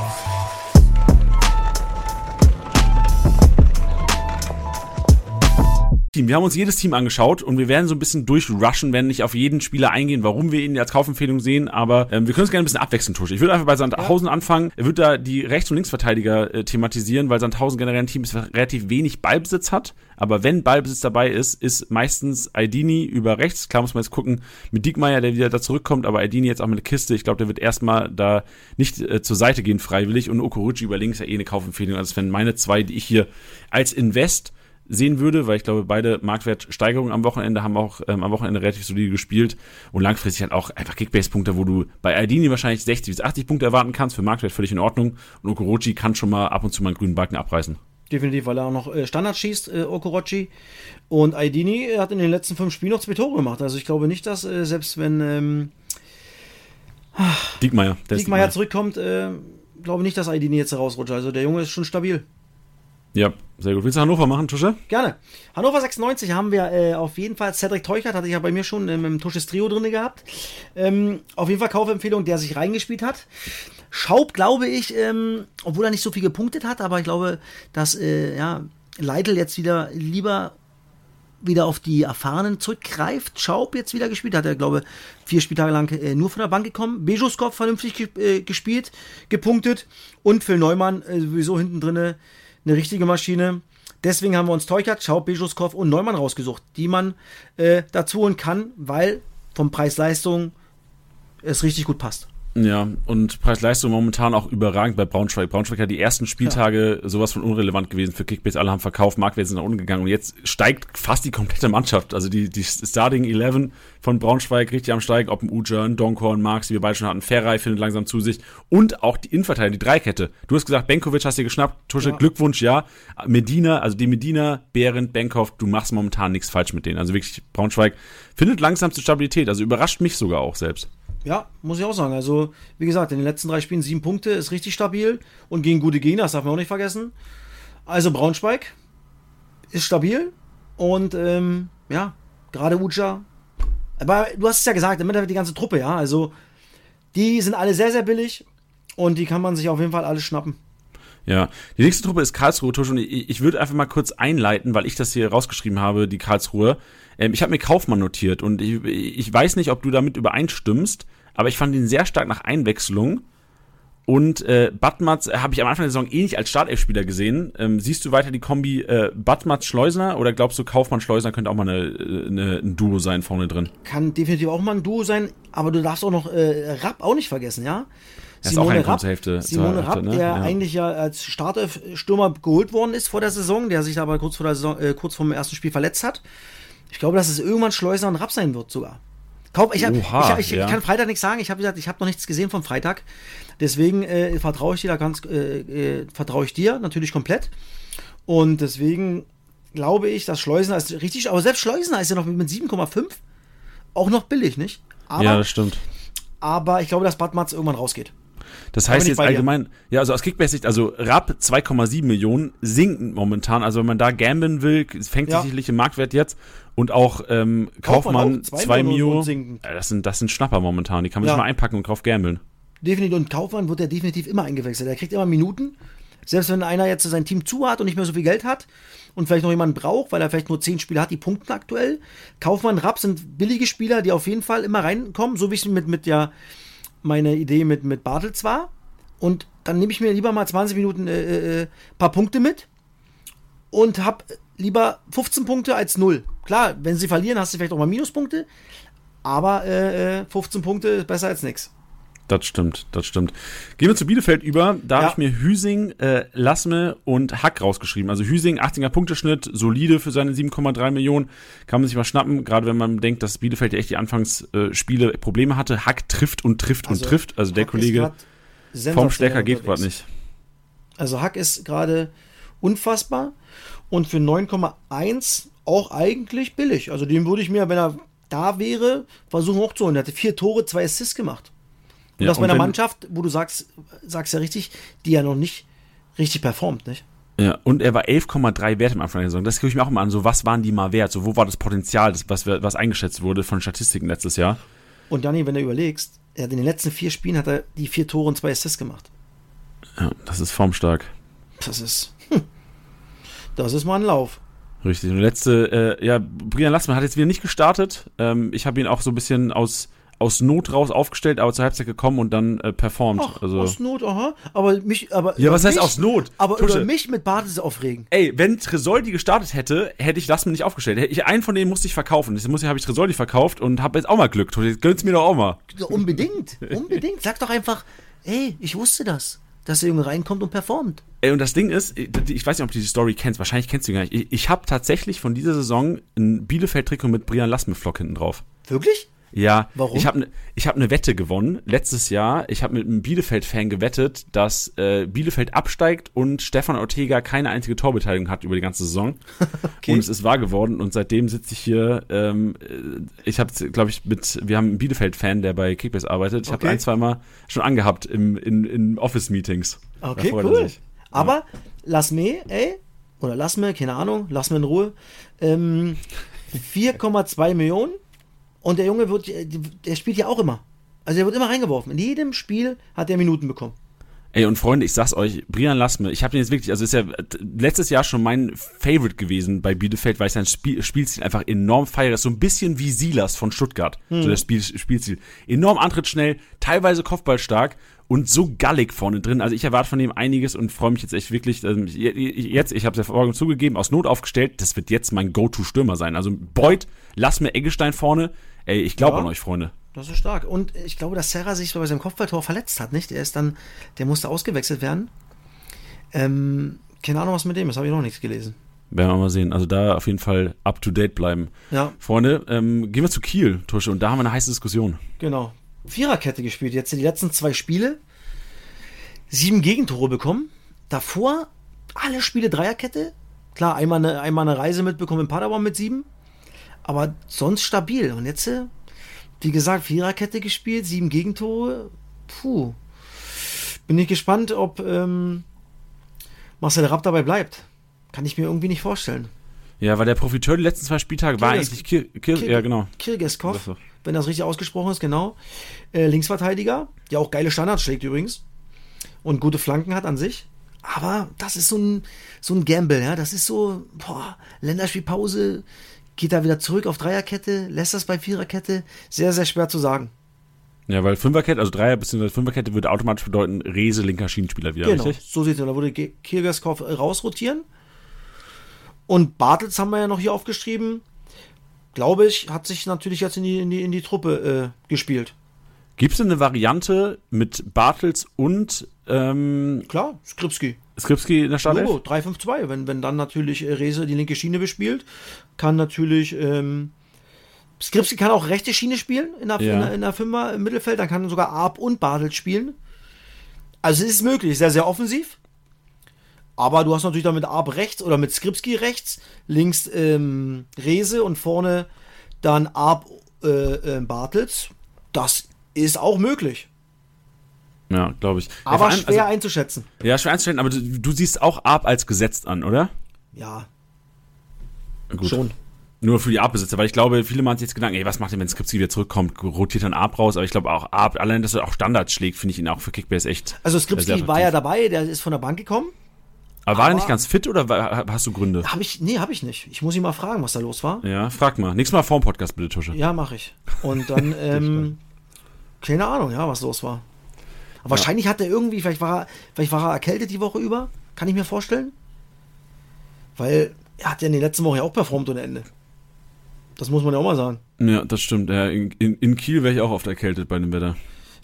Wir haben uns jedes Team angeschaut und wir werden so ein bisschen durchrushen, werden nicht auf jeden Spieler eingehen, warum wir ihn als Kaufempfehlung sehen, aber ähm, wir können es gerne ein bisschen abwechseln, Tusche. Ich würde einfach bei Sandhausen ja. anfangen. Er wird da die Rechts- und Linksverteidiger äh, thematisieren, weil Sandhausen generell ein Team ist, das relativ wenig Ballbesitz hat, aber wenn Ballbesitz dabei ist, ist meistens Aidini über rechts. Klar muss man jetzt gucken mit Diekmeyer, der wieder da zurückkommt, aber Aidini jetzt auch mit der Kiste. Ich glaube, der wird erstmal da nicht äh, zur Seite gehen freiwillig und Okorochi über links ja eh eine Kaufempfehlung. Also das wären meine zwei, die ich hier als Invest sehen würde, weil ich glaube, beide Marktwertsteigerungen am Wochenende haben auch ähm, am Wochenende relativ solide gespielt und langfristig halt auch einfach Kickbase-Punkte, wo du bei Aidini wahrscheinlich sechzig bis achtzig Punkte erwarten kannst, für Marktwert völlig in Ordnung und Okorochi kann schon mal ab und zu mal einen grünen Balken abreißen. Definitiv, weil er auch noch äh, Standard schießt, äh, Okorochi, und Aidini hat in den letzten fünf Spielen noch zwei Tore gemacht, also ich glaube nicht, dass äh, selbst wenn ähm, Diekmeyer, Diekmeyer zurückkommt, äh, glaube nicht, dass Aidini jetzt rausrutscht, also der Junge ist schon stabil. Ja, sehr gut. Willst du Hannover machen, Tusche? Gerne. Hannover sechsundneunzig haben wir äh, auf jeden Fall. Cedric Teuchert hatte ich ja bei mir schon ähm, im Tusches Trio drin gehabt. Ähm, auf jeden Fall Kaufempfehlung, der sich reingespielt hat. Schaub, glaube ich, ähm, obwohl er nicht so viel gepunktet hat, aber ich glaube, dass äh, ja, Leitl jetzt wieder lieber wieder auf die Erfahrenen zurückgreift. Schaub jetzt wieder gespielt, hat er, glaube ich, vier Spieltage lang äh, nur von der Bank gekommen. Bejuskov vernünftig ge- äh, gespielt, gepunktet und Phil Neumann äh, sowieso hinten drinne eine richtige Maschine. Deswegen haben wir uns Teuchert, Schaub, Bejuskov und Neumann rausgesucht, die man äh, dazu holen kann, weil vom Preis-Leistung es richtig gut passt. Ja, und Preis-Leistung momentan auch überragend bei Braunschweig. Braunschweig hat die ersten Spieltage ja. sowas von unrelevant gewesen für Kickbase. Alle haben verkauft, Marktwerte sind nach unten gegangen und jetzt steigt fast die komplette Mannschaft. Also die, die Starting Eleven von Braunschweig richtig am Steigen. Ob ein Uja, ein Donkorn, Marx, die wir beide schon hatten. Ferrei findet langsam zu sich. Und auch die Innenverteidigung, die Dreikette. Du hast gesagt, Benkovic hast dir geschnappt. Tusche, ja. Glückwunsch, ja. Medina, also die Medina, Behrendt, Benkhoff, du machst momentan nichts falsch mit denen. Also wirklich, Braunschweig findet langsam zur Stabilität. Also überrascht mich sogar auch selbst. Ja, muss ich auch sagen. Also, wie gesagt, in den letzten drei Spielen sieben Punkte, ist richtig stabil. Und gegen gute Gegner, das darf man auch nicht vergessen. Also Braunschweig ist stabil. Und, ähm, ja, gerade Uja. Aber du hast es ja gesagt, im Endeffekt die ganze Truppe, ja. Also, die sind alle sehr, sehr billig. Und die kann man sich auf jeden Fall alle schnappen. Ja, die nächste Truppe ist Karlsruhe, Tusch, und ich, ich würde einfach mal kurz einleiten, weil ich das hier rausgeschrieben habe, die Karlsruhe. Ähm, ich habe mir Kaufmann notiert und ich, ich weiß nicht, ob du damit übereinstimmst, aber ich fand ihn sehr stark nach Einwechslung. Und äh, Batmatz äh, habe ich am Anfang der Saison eh nicht als Startelf-Spieler gesehen. Ähm, siehst du weiter die Kombi äh, Batmatz-Schleusner oder glaubst du, Kaufmann-Schleusner könnte auch mal eine, eine, ein Duo sein vorne drin? Kann definitiv auch mal ein Duo sein, aber du darfst auch noch äh, Rapp auch nicht vergessen, ja? Das Simone ist auch eine Hälfte, Simone Rapp, ne? der ja. eigentlich ja als Startelf-Stürmer geholt worden ist vor der Saison, der sich aber kurz vor der Saison, äh, kurz vor dem ersten Spiel verletzt hat. Ich glaube, dass es irgendwann Schleusner und Rapp sein wird sogar. Kauf, ich, hab, Oha, ich, ich, ja. ich kann Freitag nichts sagen. Ich habe gesagt, ich habe noch nichts gesehen vom Freitag. Deswegen äh, vertraue ich dir da ganz, äh, äh, vertraue ich dir natürlich komplett. Und deswegen glaube ich, dass Schleusner ist richtig, aber selbst Schleusner ist ja noch mit sieben Komma fünf auch noch billig, nicht? Aber, ja, das stimmt. Aber ich glaube, dass Batmatz irgendwann rausgeht. Das heißt jetzt allgemein, ja, also aus Kickbase-Sicht, also Rapp zwei Komma sieben Millionen sinkend momentan, also wenn man da gamblen will, fängt ja. sich sicherlich im Marktwert jetzt und auch ähm, Kaufmann zwei Mio, ja, das sind das sind Schnapper momentan, die kann man ja. sich mal einpacken und drauf gambeln. Definitiv, und Kaufmann wird ja definitiv immer eingewechselt, er kriegt immer Minuten, selbst wenn einer jetzt sein Team zu hat und nicht mehr so viel Geld hat und vielleicht noch jemanden braucht, weil er vielleicht nur zehn Spieler hat, die punkten aktuell. Kaufmann, Rapp sind billige Spieler, die auf jeden Fall immer reinkommen, so wie ich mit, mit der meine Idee mit, mit Bartels war. Und dann nehme ich mir lieber mal zwanzig Minuten äh, äh, paar Punkte mit und habe lieber fünfzehn Punkte als null. Klar, wenn sie verlieren, hast du vielleicht auch mal Minuspunkte, aber äh, fünfzehn Punkte ist besser als nichts. Das stimmt, das stimmt. Gehen wir zu Bielefeld über. Da Ja. habe ich mir Hüsing, äh, Lassme und Hack rausgeschrieben. Also Hüsing, achtziger Punkteschnitt, solide für seine sieben Komma drei Millionen. Kann man sich mal schnappen, gerade wenn man denkt, dass Bielefeld ja echt die Anfangsspiele äh, Probleme hatte. Hack trifft und trifft Also, und trifft. Also der Hack ist Kollege grad vom sensationell Stärker geht unterwegs. gerade nicht. Also Hack ist gerade unfassbar und für neun Komma eins auch eigentlich billig. Also den würde ich mir, wenn er da wäre, versuchen hochzuholen. Er hatte vier Tore, zwei Assists gemacht. Und Ja, das bei und einer wenn- Mannschaft, wo du sagst, sagst ja richtig, die ja noch nicht richtig performt, nicht? Ja, und er war elf Komma drei wert am Anfang der Saison. Das gucke ich mir auch immer an. So, was waren die mal wert? So, wo war das Potenzial, das, was, wir- was eingeschätzt wurde von Statistiken letztes Jahr? Und Dani, wenn du überlegst, er hat in den letzten vier Spielen hat er die vier Tore und zwei Assists gemacht. Ja, das ist formstark. Das ist, hm, das ist mal ein Lauf. Richtig. Und letzte, äh, ja, Brian Lassmann hat jetzt wieder nicht gestartet. Ähm, ich habe ihn auch so ein bisschen aus, aus Not raus aufgestellt, aber zur Halbzeit gekommen und dann äh, performt. Ach, also, aus Not, aha. Aber mich, aber ja, über was heißt mich, aus Not? Aber Tusche. über mich mit Bartels aufregen. Ey, wenn Tresoldi gestartet hätte, hätte ich Lassmann nicht aufgestellt. Hätte ich einen von denen musste ich verkaufen. Deswegen habe ich Tresoldi verkauft und habe jetzt auch mal Glück. Gönn's mir doch auch mal. Ja, unbedingt, unbedingt. Sag doch einfach, ey, ich wusste das, dass der Junge reinkommt und performt. Ey, und das Ding ist, ich weiß nicht, ob du die Story kennst, wahrscheinlich kennst du die gar nicht. Ich, ich habe tatsächlich von dieser Saison ein Bielefeld-Trikot mit Brian Lassme-Flock hinten drauf. Wirklich? Ja, Warum? ich habe ne, ich hab eine Wette gewonnen letztes Jahr. Ich habe mit einem Bielefeld-Fan gewettet, dass äh, Bielefeld absteigt und Stefan Ortega keine einzige Torbeteiligung hat über die ganze Saison. Okay. Und es ist wahr geworden und seitdem sitze ich hier. Ähm, äh, ich habe, glaube ich, mit, wir haben einen Bielefeld-Fan, der bei Kickbase arbeitet. Ich habe Okay. ein, zwei Mal schon angehabt im, in, in Office-Meetings. Okay, Da freut er cool. sich. Aber lass mir, ey, oder lass mir, keine Ahnung, lass mir in Ruhe. Ähm, vier Komma zwei Millionen und der Junge wird, der spielt ja auch immer. Also er wird immer reingeworfen. In jedem Spiel hat er Minuten bekommen. Ey, und Freunde, ich sag's euch, Brian Lassme, ich habe den jetzt wirklich, also ist ja letztes Jahr schon mein Favorite gewesen bei Bielefeld, weil ich sein Spiel, Spielstil einfach enorm feiere. Das ist so ein bisschen wie Silas von Stuttgart, Hm. so das Spiel, Spielstil. Enorm antrittsschnell, teilweise kopfballstark und so gallig vorne drin. Also ich erwarte von ihm einiges und freue mich jetzt echt wirklich, ähm, jetzt, ich habe es ja vorhin zugegeben, aus Not aufgestellt, das wird jetzt mein Go-To-Stürmer sein. Also Beuth, Lassme, Eggestein vorne, ey, ich glaube Ja. an euch, Freunde. Das ist stark. Und ich glaube, dass Serra sich bei seinem Kopfballtor verletzt hat, nicht? Der ist dann, der musste ausgewechselt werden. Ähm, keine Ahnung, was mit dem ist, habe ich noch nichts gelesen. Werden wir mal sehen. Also da auf jeden Fall up to date bleiben. Ja, Freunde, ähm, gehen wir zu Kiel, Tusche, und da haben wir eine heiße Diskussion. genau. Viererkette gespielt, jetzt die letzten zwei Spiele. Sieben Gegentore bekommen. Davor alle Spiele Dreierkette. Klar, einmal eine, einmal eine Reise mitbekommen in Paderborn mit sieben. Aber sonst stabil. Und jetzt, äh, wie gesagt, Viererkette gespielt, sieben Gegentore. Puh. Bin ich gespannt, ob ähm, Marcel Rapp dabei bleibt. Kann ich mir irgendwie nicht vorstellen. Ja, weil der Profiteur die letzten zwei Spieltage war Kirges- eigentlich Kir Kir Kir- ja, genau. Kirgeskov, Das ist so. wenn das richtig ausgesprochen ist, genau. Äh, Linksverteidiger, der auch geile Standards schlägt übrigens. Und gute Flanken hat an sich. Aber das ist so ein, so ein Gamble, ja. Das ist so, boah, Länderspielpause, geht da wieder zurück auf Dreierkette, lässt das bei Viererkette. Sehr, sehr schwer zu sagen. Ja, weil Fünferkette, also Dreier- bzw. Fünferkette würde automatisch bedeuten, Rese, linker Schienenspieler wieder, Genau, richtig? so sieht es aus. Da würde Ge- Kirgeskov äh, rausrotieren. Und Bartels haben wir ja noch hier aufgeschrieben. Glaube ich, hat sich natürlich jetzt in die, in die, in die Truppe äh, gespielt. Gibt es eine Variante mit Bartels und ähm, Klar, Skripski. Skripski in der Startelf? Logo, drei fünf zwei. Wenn, wenn dann natürlich äh, Rese die linke Schiene bespielt, kann natürlich ähm, Skripski kann auch rechte Schiene spielen in der, Ja. in der, in der Fünfer im Mittelfeld. Dann kann sogar Arp und Bartels spielen. Also es ist möglich, sehr, sehr offensiv. Aber du hast natürlich dann mit Arp rechts oder mit Skripski rechts, links ähm, Rese und vorne dann Arp äh, äh, Bartels. Das ist auch möglich. Ja, glaube ich. Aber ja, vor allem, schwer also, einzuschätzen. ja, schwer einzustellen, aber du, du siehst auch Arp als gesetzt an, oder? Ja, Gut. schon. Nur für die Arp-Besitzer, weil ich glaube, viele machen sich jetzt Gedanken, ey, was macht denn, wenn Skripski wieder zurückkommt, rotiert dann Arp raus, aber ich glaube auch Arp, allein, dass er auch Standards schlägt, finde ich ihn auch für Kickbase echt. Also sehr Skripski attraktiv. war ja dabei, der ist von der Bank gekommen. Aber war er aber- nicht ganz fit oder war, hast du Gründe? Habe ich, nee, habe ich nicht. Ich muss ihn mal fragen, was da los war. Ja, frag mal. Nächstes Mal vorm Podcast bitte, Tusche. Ja, mache ich. Und dann, ähm, keine Ahnung, ja, was los war. Aber wahrscheinlich hat er irgendwie, vielleicht war er, vielleicht war er erkältet die Woche über, kann ich mir vorstellen. Weil er hat ja in den letzten Wochen ja auch performt ohne Ende. Das muss man ja auch mal sagen. Ja, das stimmt. Ja, in, in, in Kiel wäre ich auch oft erkältet bei dem Wetter.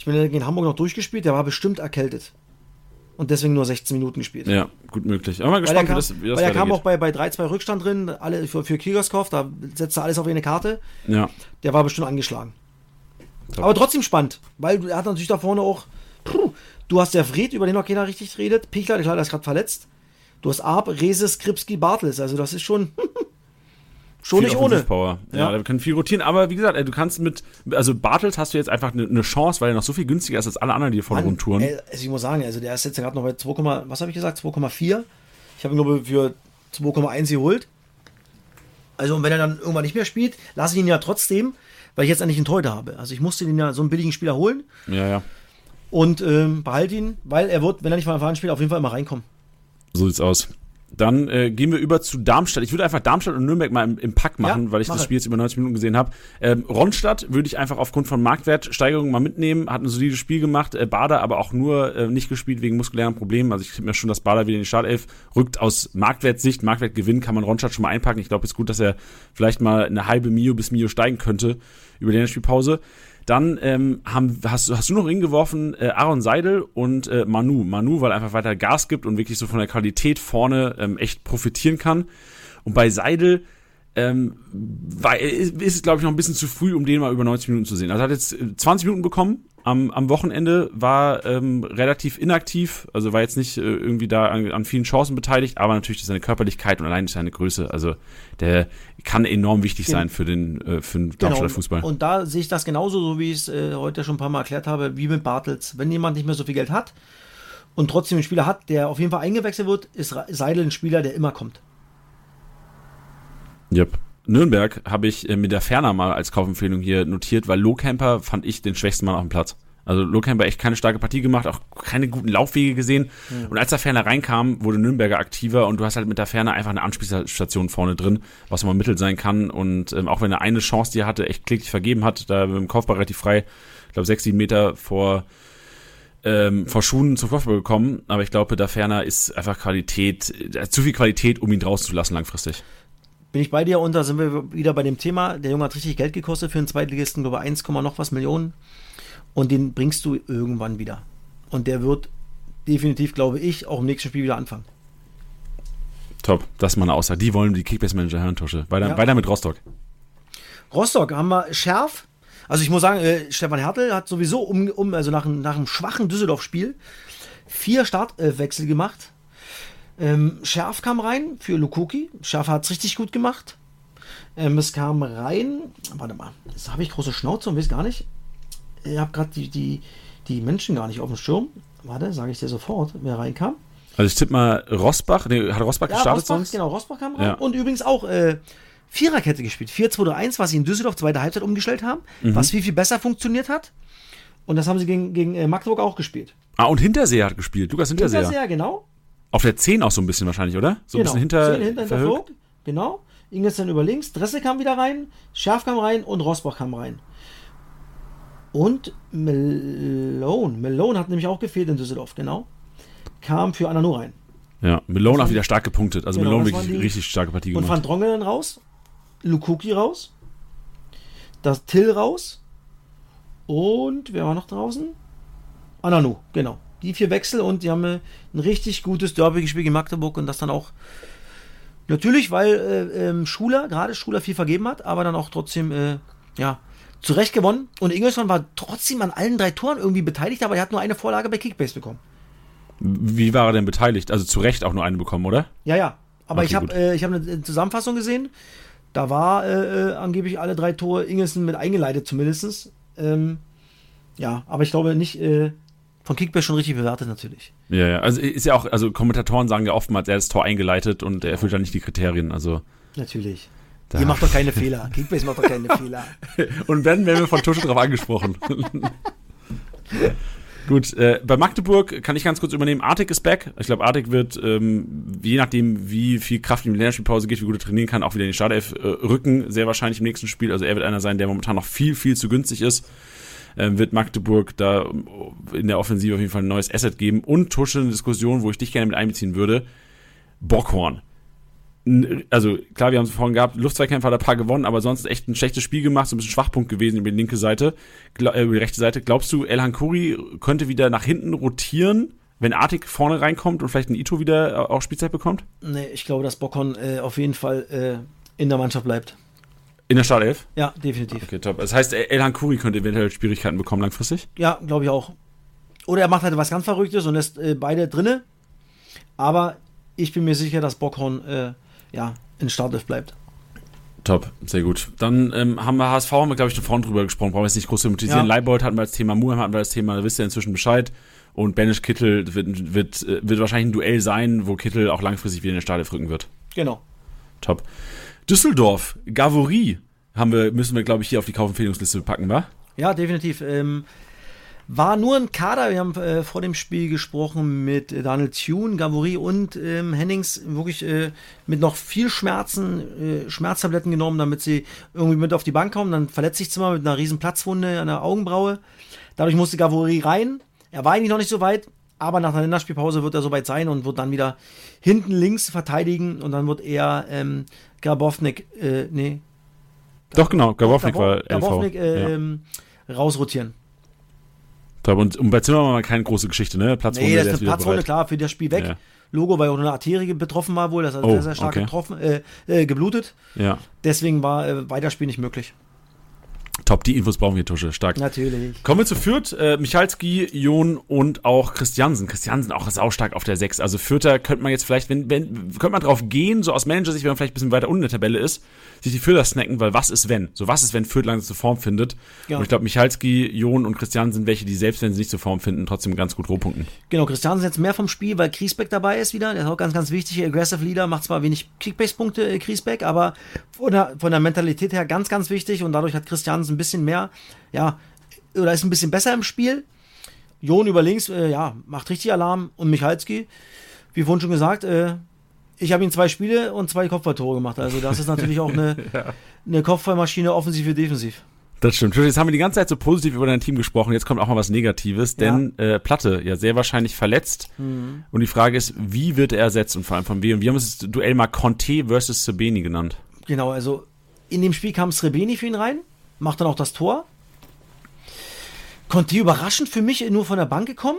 Ich bin gegen Hamburg noch durchgespielt, der war bestimmt erkältet. Und deswegen nur sechzehn Minuten gespielt. Ja, gut möglich. Aber mal gespannt, kam, wie das, wie das Weil er kam weitergeht. auch bei, bei drei zwei Rückstand drin, alle für, für Kigerskopf, da setzte er alles auf eine Karte. Ja. Der war bestimmt angeschlagen. Top. Aber trotzdem spannend, weil er hat natürlich da vorne auch, puh, du hast der Fred, über den noch keiner richtig redet, Pichler, der ist gerade verletzt. Du hast Arp, Rese, Skripski, Bartels, also das ist schon... Schon viel nicht ohne. Power. Ja, Ja. da können viel rotieren, aber wie gesagt, ey, du kannst mit, also Bartels hast du jetzt einfach eine ne Chance, weil er noch so viel günstiger ist als alle anderen, die hier vorne Mann, rumtouren. ey, also ich muss sagen, also der ist jetzt gerade noch bei zwei, was habe ich gesagt, zwei Komma vier. Ich habe ihn glaube ich für zwei Komma eins geholt. Also und wenn er dann irgendwann nicht mehr spielt, lasse ich ihn ja trotzdem, weil ich jetzt endlich einen Torhüter habe. Also ich musste den ja so einen billigen Spieler holen Ja, ja. und ähm, behalte ihn, weil er wird, wenn er nicht von Anfang an spielt, auf jeden Fall immer reinkommen. So sieht's aus. Dann äh, gehen wir über zu Darmstadt. Ich würde einfach Darmstadt und Nürnberg mal im, im Pack machen, Ja, weil ich mach das es. Spiel jetzt über neunzig Minuten gesehen habe. Ähm, Ronstadt würde ich einfach aufgrund von Marktwertsteigerungen mal mitnehmen. Hat ein solides Spiel gemacht. Äh, Bader aber auch nur äh, nicht gespielt wegen muskulären Problemen. Also ich finde mir schon, dass Bader wieder in die Startelf rückt aus Marktwertsicht. Marktwertgewinn kann man Ronstadt schon mal einpacken. Ich glaube, es ist gut, dass er vielleicht mal eine halbe Mio bis Mio steigen könnte über die Spielpause. Dann ähm, haben, hast, hast du noch hingeworfen äh, Aaron Seidel und äh, Manu. Manu, weil er einfach weiter Gas gibt und wirklich so von der Qualität vorne ähm, echt profitieren kann. Und bei Seidel ähm, war, ist, ist es, glaube ich, noch ein bisschen zu früh, um den mal über neunzig Minuten zu sehen. Also er hat jetzt zwanzig Minuten bekommen am, am Wochenende, war ähm, relativ inaktiv, also war jetzt nicht äh, irgendwie da an, an vielen Chancen beteiligt, aber natürlich durch seine Körperlichkeit und allein durch seine Größe. Also der kann enorm wichtig sein für den, äh, für den Darmstädter Fußball. Und da sehe ich das genauso, so wie ich es äh, heute schon ein paar Mal erklärt habe, wie mit Bartels. Wenn jemand nicht mehr so viel Geld hat und trotzdem einen Spieler hat, der auf jeden Fall eingewechselt wird, ist Seidel ein Spieler, der immer kommt. Yep. Nürnberg habe ich äh, mit der Ferner mal als Kaufempfehlung hier notiert, weil Lohkemper fand ich den schwächsten Mann auf dem Platz. Also Lohkemper echt keine starke Partie gemacht, auch keine guten Laufwege gesehen. Mhm. Und als der Ferner reinkam, wurde Nürnberger aktiver und du hast halt mit der Ferner einfach eine Anspielstation vorne drin, was mal Mittel sein kann. Und ähm, auch wenn er eine Chance, die er hatte, echt kläglich vergeben hat, da mit dem Kopfball relativ frei, ich glaube sechs, sieben Meter vor ähm, vor Schuhen zum Kopfball gekommen. Aber ich glaube, der Ferner ist einfach Qualität, äh, zu viel Qualität, um ihn draußen zu lassen langfristig. Bin ich bei dir und da sind wir wieder bei dem Thema, der Junge hat richtig Geld gekostet für einen Zweitligisten, glaube ich eins, noch was Millionen und den bringst du irgendwann wieder. Und der wird definitiv, glaube ich, auch im nächsten Spiel wieder anfangen. Top, das ist mal eine Aussage. Die wollen die Kickbase-Manager hören, Tusche. Weiter, Ja. weiter mit Rostock. Rostock haben wir Scherf. Also ich muss sagen, äh, Stefan Hertel hat sowieso um, um also nach, nach einem schwachen Düsseldorf-Spiel vier Startwechsel gemacht. Ähm, Scherf kam rein für Lukoki. Scherf hat es richtig gut gemacht. Ähm, es kam rein, warte mal, jetzt habe ich große Schnauze und weiß gar nicht. Ich habe gerade die, die, die Menschen gar nicht auf dem Schirm. Warte, sage ich dir sofort, wer reinkam. Also ich tippe mal Rosbach, nee, hat Rosbach Ja, gestartet Rosbach, sonst? genau, Rosbach kam rein. Ja. Und übrigens auch äh, Viererkette gespielt. vier zwei drei eins, was sie in Düsseldorf zweite Halbzeit umgestellt haben, Mhm. was viel, viel besser funktioniert hat. Und das haben sie gegen, gegen äh, Magdeburg auch gespielt. Ah, und Hinterseher hat gespielt. Lukas Hinterseher. Hinterseher, genau. Auf der zehn auch so ein bisschen wahrscheinlich, oder? So ein genau. bisschen hinter, Zehn hinter, hinter verhögt. Vogt, genau. Ingels dann über links. Dressel kam wieder rein. Scherf kam rein und Rosbach kam rein. Und Malone. Malone hat nämlich auch gefehlt in Düsseldorf, genau. Kam für Ananu rein. Ja, Malone auch wieder stark gepunktet. Also Genau, Malone das wirklich waren die- richtig starke Partie Und gemacht. Van Drongelen raus. Lukuki raus. Das Till raus. Und wer war noch draußen? Ananu, genau. Die vier Wechsel und die haben äh, ein richtig gutes Derby gespielt in Magdeburg und das dann auch natürlich, weil äh, ähm, Schuler, gerade Schuler viel vergeben hat, aber dann auch trotzdem, äh, ja, zu Recht gewonnen. Und Ingelsson war trotzdem an allen drei Toren irgendwie beteiligt, aber er hat nur eine Vorlage bei Kickbase bekommen. Wie war er denn beteiligt? Also zu Recht auch nur eine bekommen, oder? Ja, ja. Aber Okay, ich habe gut. äh, ich hab eine Zusammenfassung gesehen. Da war äh, äh, angeblich alle drei Tore Ingelsen mit eingeleitet zumindest. Ähm, ja, aber ich glaube nicht äh, von Kickbase schon richtig bewertet natürlich. Ja, ja. Also ist ja auch, also Kommentatoren sagen ja oftmals, er hat das Tor eingeleitet und er erfüllt dann nicht die Kriterien. Also Natürlich. da. Ihr macht doch keine Fehler. Kickbase macht doch keine Fehler. Und wenn, werden wir von Tusche drauf angesprochen. Gut, äh, bei Magdeburg kann ich ganz kurz übernehmen, Artig ist back. Ich glaube, Artig wird, ähm, je nachdem, wie viel Kraft in die Länderspielpause geht, wie gut er trainieren kann, auch wieder in die Startelf äh, rücken, sehr wahrscheinlich im nächsten Spiel. Also er wird einer sein, der momentan noch viel, viel zu günstig ist. Ähm, wird Magdeburg da in der Offensive auf jeden Fall ein neues Asset geben. Und Tusche, eine Diskussion, wo ich dich gerne mit einbeziehen würde, Bockhorn. also klar, wir haben es vorhin gehabt, Luftzweikämpfer hat ein paar gewonnen, aber sonst echt ein schlechtes Spiel gemacht, so ein bisschen Schwachpunkt gewesen über die linke Seite, glaub, äh, über die rechte Seite. Glaubst du, El Hankouri könnte wieder nach hinten rotieren, wenn Artig vorne reinkommt und vielleicht ein Ito wieder auch Spielzeit bekommt? Nee, ich glaube, dass Bockholm äh, auf jeden Fall äh, in der Mannschaft bleibt. In der Startelf? Ja, definitiv. Okay, top. Das heißt, El Hankouri könnte eventuell Schwierigkeiten bekommen langfristig? Ja, glaube ich auch. Oder er macht halt was ganz Verrücktes und lässt äh, beide drinne. Aber ich bin mir sicher, dass Bockhorn äh, ja, in Startelf bleibt. Top, sehr gut. Dann ähm, haben wir H S V, haben wir, glaube ich, schon vorhin drüber gesprochen, brauchen wir jetzt nicht groß thematisieren. Ja. Leibold hatten wir als Thema, Muheim hatten wir als Thema, da wisst ihr inzwischen Bescheid. Und Benisch Kittel wird, wird, wird wahrscheinlich ein Duell sein, wo Kittel auch langfristig wieder in der Startelf rücken wird. Genau. Top. Düsseldorf, Gavory haben wir, müssen wir, glaube ich, hier auf die Kaufempfehlungsliste packen, wa? Ja, definitiv. Ähm, war nur ein Kader, wir haben äh, vor dem Spiel gesprochen mit äh, Daniel Thune, Gavory und ähm, Hennings, wirklich äh, mit noch viel Schmerzen, äh, Schmerztabletten genommen, damit sie irgendwie mit auf die Bank kommen. Dann verletzt sich Zimmer mit einer riesen Platzwunde an der Augenbraue. Dadurch musste Gavory rein. Er war eigentlich noch nicht so weit, aber nach der Länderspielpause wird er soweit sein und wird dann wieder hinten links verteidigen und dann wird er ähm, Grabownik, äh, nee. Doch, genau, Grabownik war L V. Grabownik äh, ja. rausrotieren. Und, und bei Zimmermann war keine große Geschichte, ne? Platzwunde, nee, das ist eine Platzwunde, klar, für das Spiel weg. Ja. Logo, weil auch eine Arterie betroffen war wohl, das hat oh, sehr, sehr stark okay. getroffen, äh, äh, geblutet. Ja. Deswegen war äh, Weiterspiel nicht möglich. Top, die Infos brauchen wir, Tusche, stark. Natürlich. Kommen wir zu Fürth, äh, Michalski, Jon und auch Christiansen. Christiansen auch saustark auf der sechs. Also Fürther könnte man jetzt vielleicht, wenn, wenn könnte man drauf gehen, so aus Manager-Sicht, wenn man vielleicht ein bisschen weiter unten in der Tabelle ist, sich die Fürther snacken, weil was ist wenn? So was ist, wenn Fürth langsam zur Form findet? Ja. Und ich glaube, Michalski, Jon und Christiansen sind welche, die selbst, wenn sie nicht zur Form finden, trotzdem ganz gut Rohpunkten. Genau, Christiansen jetzt mehr vom Spiel, weil Griesbeck dabei ist wieder. Der ist auch ganz, ganz wichtig. Aggressive Leader, macht zwar wenig Kickbase-Punkte, äh, Griesbeck, aber von der, von der Mentalität her ganz, ganz wichtig und dadurch hat Christiansen ein bisschen mehr, ja, oder ist ein bisschen besser im Spiel. Jon über links, äh, ja, macht richtig Alarm und Michalski, wie vorhin schon gesagt, äh, ich habe ihm zwei Spiele und zwei Kopfballtore gemacht. Also das ist natürlich auch eine, ja. eine Kopfballmaschine, offensiv wie defensiv. Das stimmt. Jetzt haben wir die ganze Zeit so positiv über dein Team gesprochen. Jetzt kommt auch mal was Negatives, denn ja. äh, Platte ja sehr wahrscheinlich verletzt. Mhm. Und die Frage ist, wie wird er ersetzt und vor allem von wem? Und wir haben das Duell mal Conte versus Srbeny genannt. Genau, also in dem Spiel kam Srbeny für ihn rein, macht dann auch das Tor. Conte überraschend für mich nur von der Bank gekommen.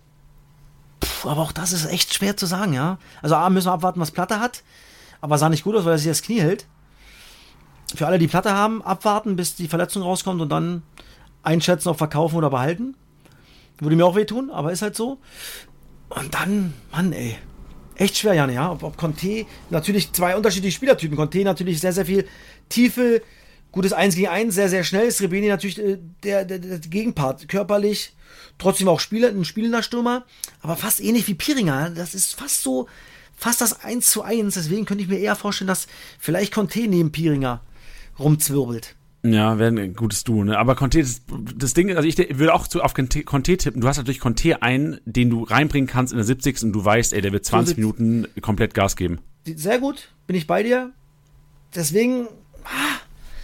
Puh, aber auch das ist echt schwer zu sagen, ja. Also A, müssen wir abwarten, was Platte hat. Aber sah nicht gut aus, weil er sich das Knie hält. Für alle, die Platte haben, abwarten, bis die Verletzung rauskommt und dann einschätzen, ob verkaufen oder behalten. Würde mir auch wehtun, aber ist halt so. Und dann, Mann, ey. Echt schwer, Janne, ja. Ob, ob Conte, natürlich zwei unterschiedliche Spielertypen. Conte natürlich sehr, sehr viel Tiefe, gutes eins gegen eins, sehr, sehr schnell. Srbeny natürlich äh, der, der, der Gegenpart. Körperlich, trotzdem auch Spieler, ein spielender Stürmer, aber fast ähnlich wie Piringer. Das ist fast so, fast das eins zu eins. Deswegen könnte ich mir eher vorstellen, dass vielleicht Conte neben Piringer rumzwirbelt. Ja, wäre ein gutes Duo, ne? Aber Conte, das, das Ding, also ich würde auch zu, auf Conte, Conte tippen. Du hast natürlich Conte einen, den du reinbringen kannst in der siebzigsten und du weißt, ey, der wird zwanzig so Minuten komplett Gas geben. Sehr gut, bin ich bei dir. Deswegen, ah,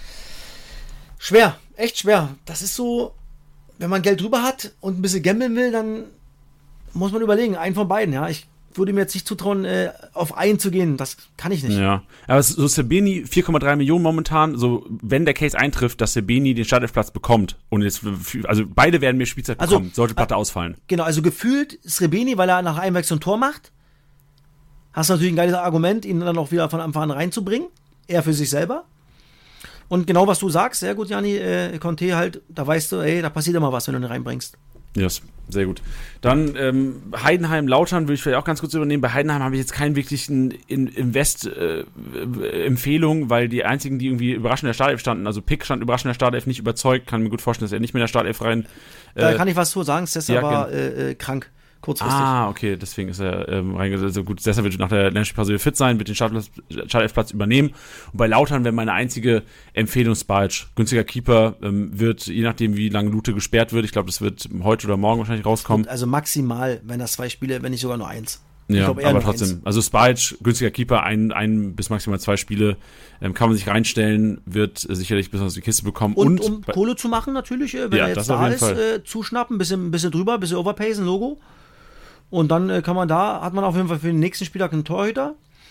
schwer, echt schwer. Das ist so, wenn man Geld drüber hat und ein bisschen gambeln will, dann muss man überlegen, einen von beiden, ja. Ich würde mir jetzt nicht zutrauen, äh, auf einen zu gehen. Das kann ich nicht. Ja, aber so Srbeny, vier Komma drei Millionen momentan, so wenn der Case eintrifft, dass Srbeny den Startelfplatz bekommt und jetzt, also beide werden mehr Spielzeit also, bekommen, sollte Platte äh, ausfallen. Genau, also gefühlt Srbeny, weil er nach Einwechslung ein Tor macht, hast du natürlich ein geiles Argument, ihn dann auch wieder von Anfang an reinzubringen. Er für sich selber. Und genau, was du sagst, sehr gut, Janni, äh, Conte halt, da weißt du, ey, da passiert immer was, wenn du ihn reinbringst. Yes, sehr gut. Dann ähm, Heidenheim, Lautern würde ich vielleicht auch ganz kurz übernehmen. Bei Heidenheim habe ich jetzt keinen wirklichen Invest-Empfehlung, äh, weil die einzigen, die irgendwie überraschend in der Startelf standen, also Pick stand überraschend in der Startelf, nicht überzeugt, kann mir gut vorstellen, dass er nicht mehr in der Startelf rein... Äh, da kann ich was zu sagen, Sessa ja, war äh, äh, krank. Kurzfristig. Ah, okay, deswegen ist er ähm, reingesetzt. Also gut, deshalb wird nach der Länderspielpause wieder fit sein, wird den Startelfplatz übernehmen. Und bei Lautern wäre meine einzige Empfehlung Spalch. Günstiger Keeper, ähm, wird, je nachdem wie lange Lute gesperrt wird, ich glaube, das wird heute oder morgen wahrscheinlich rauskommen. Also maximal, wenn das zwei Spiele, wenn nicht sogar nur eins. Ja, glaub, aber trotzdem. Eins. Also Spalch, günstiger Keeper, ein, ein bis maximal zwei Spiele, ähm, kann man sich reinstellen, wird äh, sicherlich bis aus die Kiste bekommen. Und, und um bei, Kohle zu machen natürlich, äh, wenn ja, er jetzt da ist, äh, zuschnappen, bisschen, bisschen drüber, bisschen overpacen, Logo. Und dann äh, kann man da, hat man auf jeden Fall für den nächsten Spieltag einen Torhüter.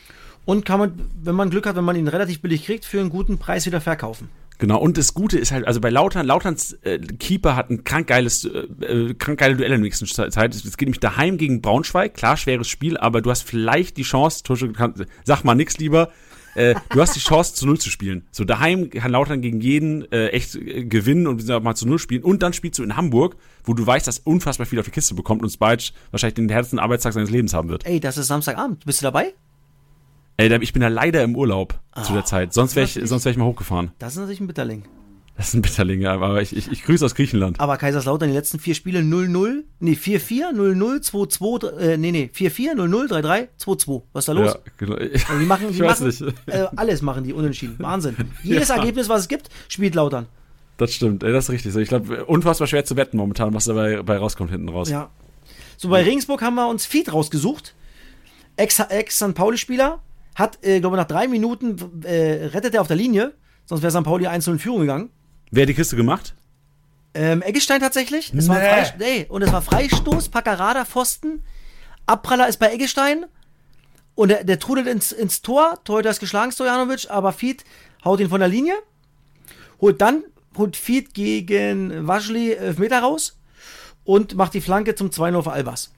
Und kann man, wenn man Glück hat, wenn man ihn relativ billig kriegt, für einen guten Preis wieder verkaufen. Genau, und das Gute ist halt, also bei Lautern, Lauterns äh, Keeper hat ein krank geiles, äh, krank geile Duelle in der nächsten Zeit. Es geht nämlich daheim gegen Braunschweig, klar, schweres Spiel, aber du hast vielleicht die Chance, Tusche, kann, sag mal nix lieber, äh, du hast die Chance, zu Null zu spielen. So, daheim kann Lautern gegen jeden äh, echt äh, gewinnen und mal zu Null spielen. Und dann spielst du in Hamburg, wo du weißt, dass unfassbar viel auf die Kiste bekommt und Spice wahrscheinlich den härtesten Arbeitstag seines Lebens haben wird. Ey, das ist Samstagabend. Bist du dabei? Ey, ich bin da leider im Urlaub Ah, zu der Zeit. Sonst wäre ich, sonst wär ich mal hochgefahren. Das ist natürlich ein Bitterling. Das ist ein Bitterling, ja, aber ich, ich, ich grüße aus Griechenland. Aber Kaiserslautern die letzten vier Spiele null null, nee, vier vier, null null, zwei zwei, äh, nee, nee, vier vier, null null, drei drei, zwei zwei. Was ist da los? Ja, genau. Also die machen, die ich weiß machen, nicht. äh, alles machen die unentschieden. Wahnsinn. Jedes Ja. Ergebnis, was es gibt, spielt Lautern. Das stimmt, ey, das ist richtig so. Ich glaube, unfassbar schwer zu wetten momentan, was dabei bei rauskommt hinten raus. Ja. So, bei Regensburg haben wir uns Fied rausgesucht. Ex-Sankt Pauli-Spieler. Hat, äh, glaube ich, nach drei Minuten äh, rettet er auf der Linie. Sonst wäre Sankt Pauli eins null in Führung gegangen. Wer hat die Kiste gemacht? Ähm, Eggestein tatsächlich. Es war Nee. Freist- nee, und es war Freistoß, Packerada, Pfosten. Abpraller ist bei Eggestein. Und der, der trudelt ins, ins Tor. Torhüter ist geschlagen, Stojanovic. Aber Fied haut ihn von der Linie. Holt dann, holt Fied gegen Waschli elf Meter raus. Und macht die Flanke zum zwei null für Albers.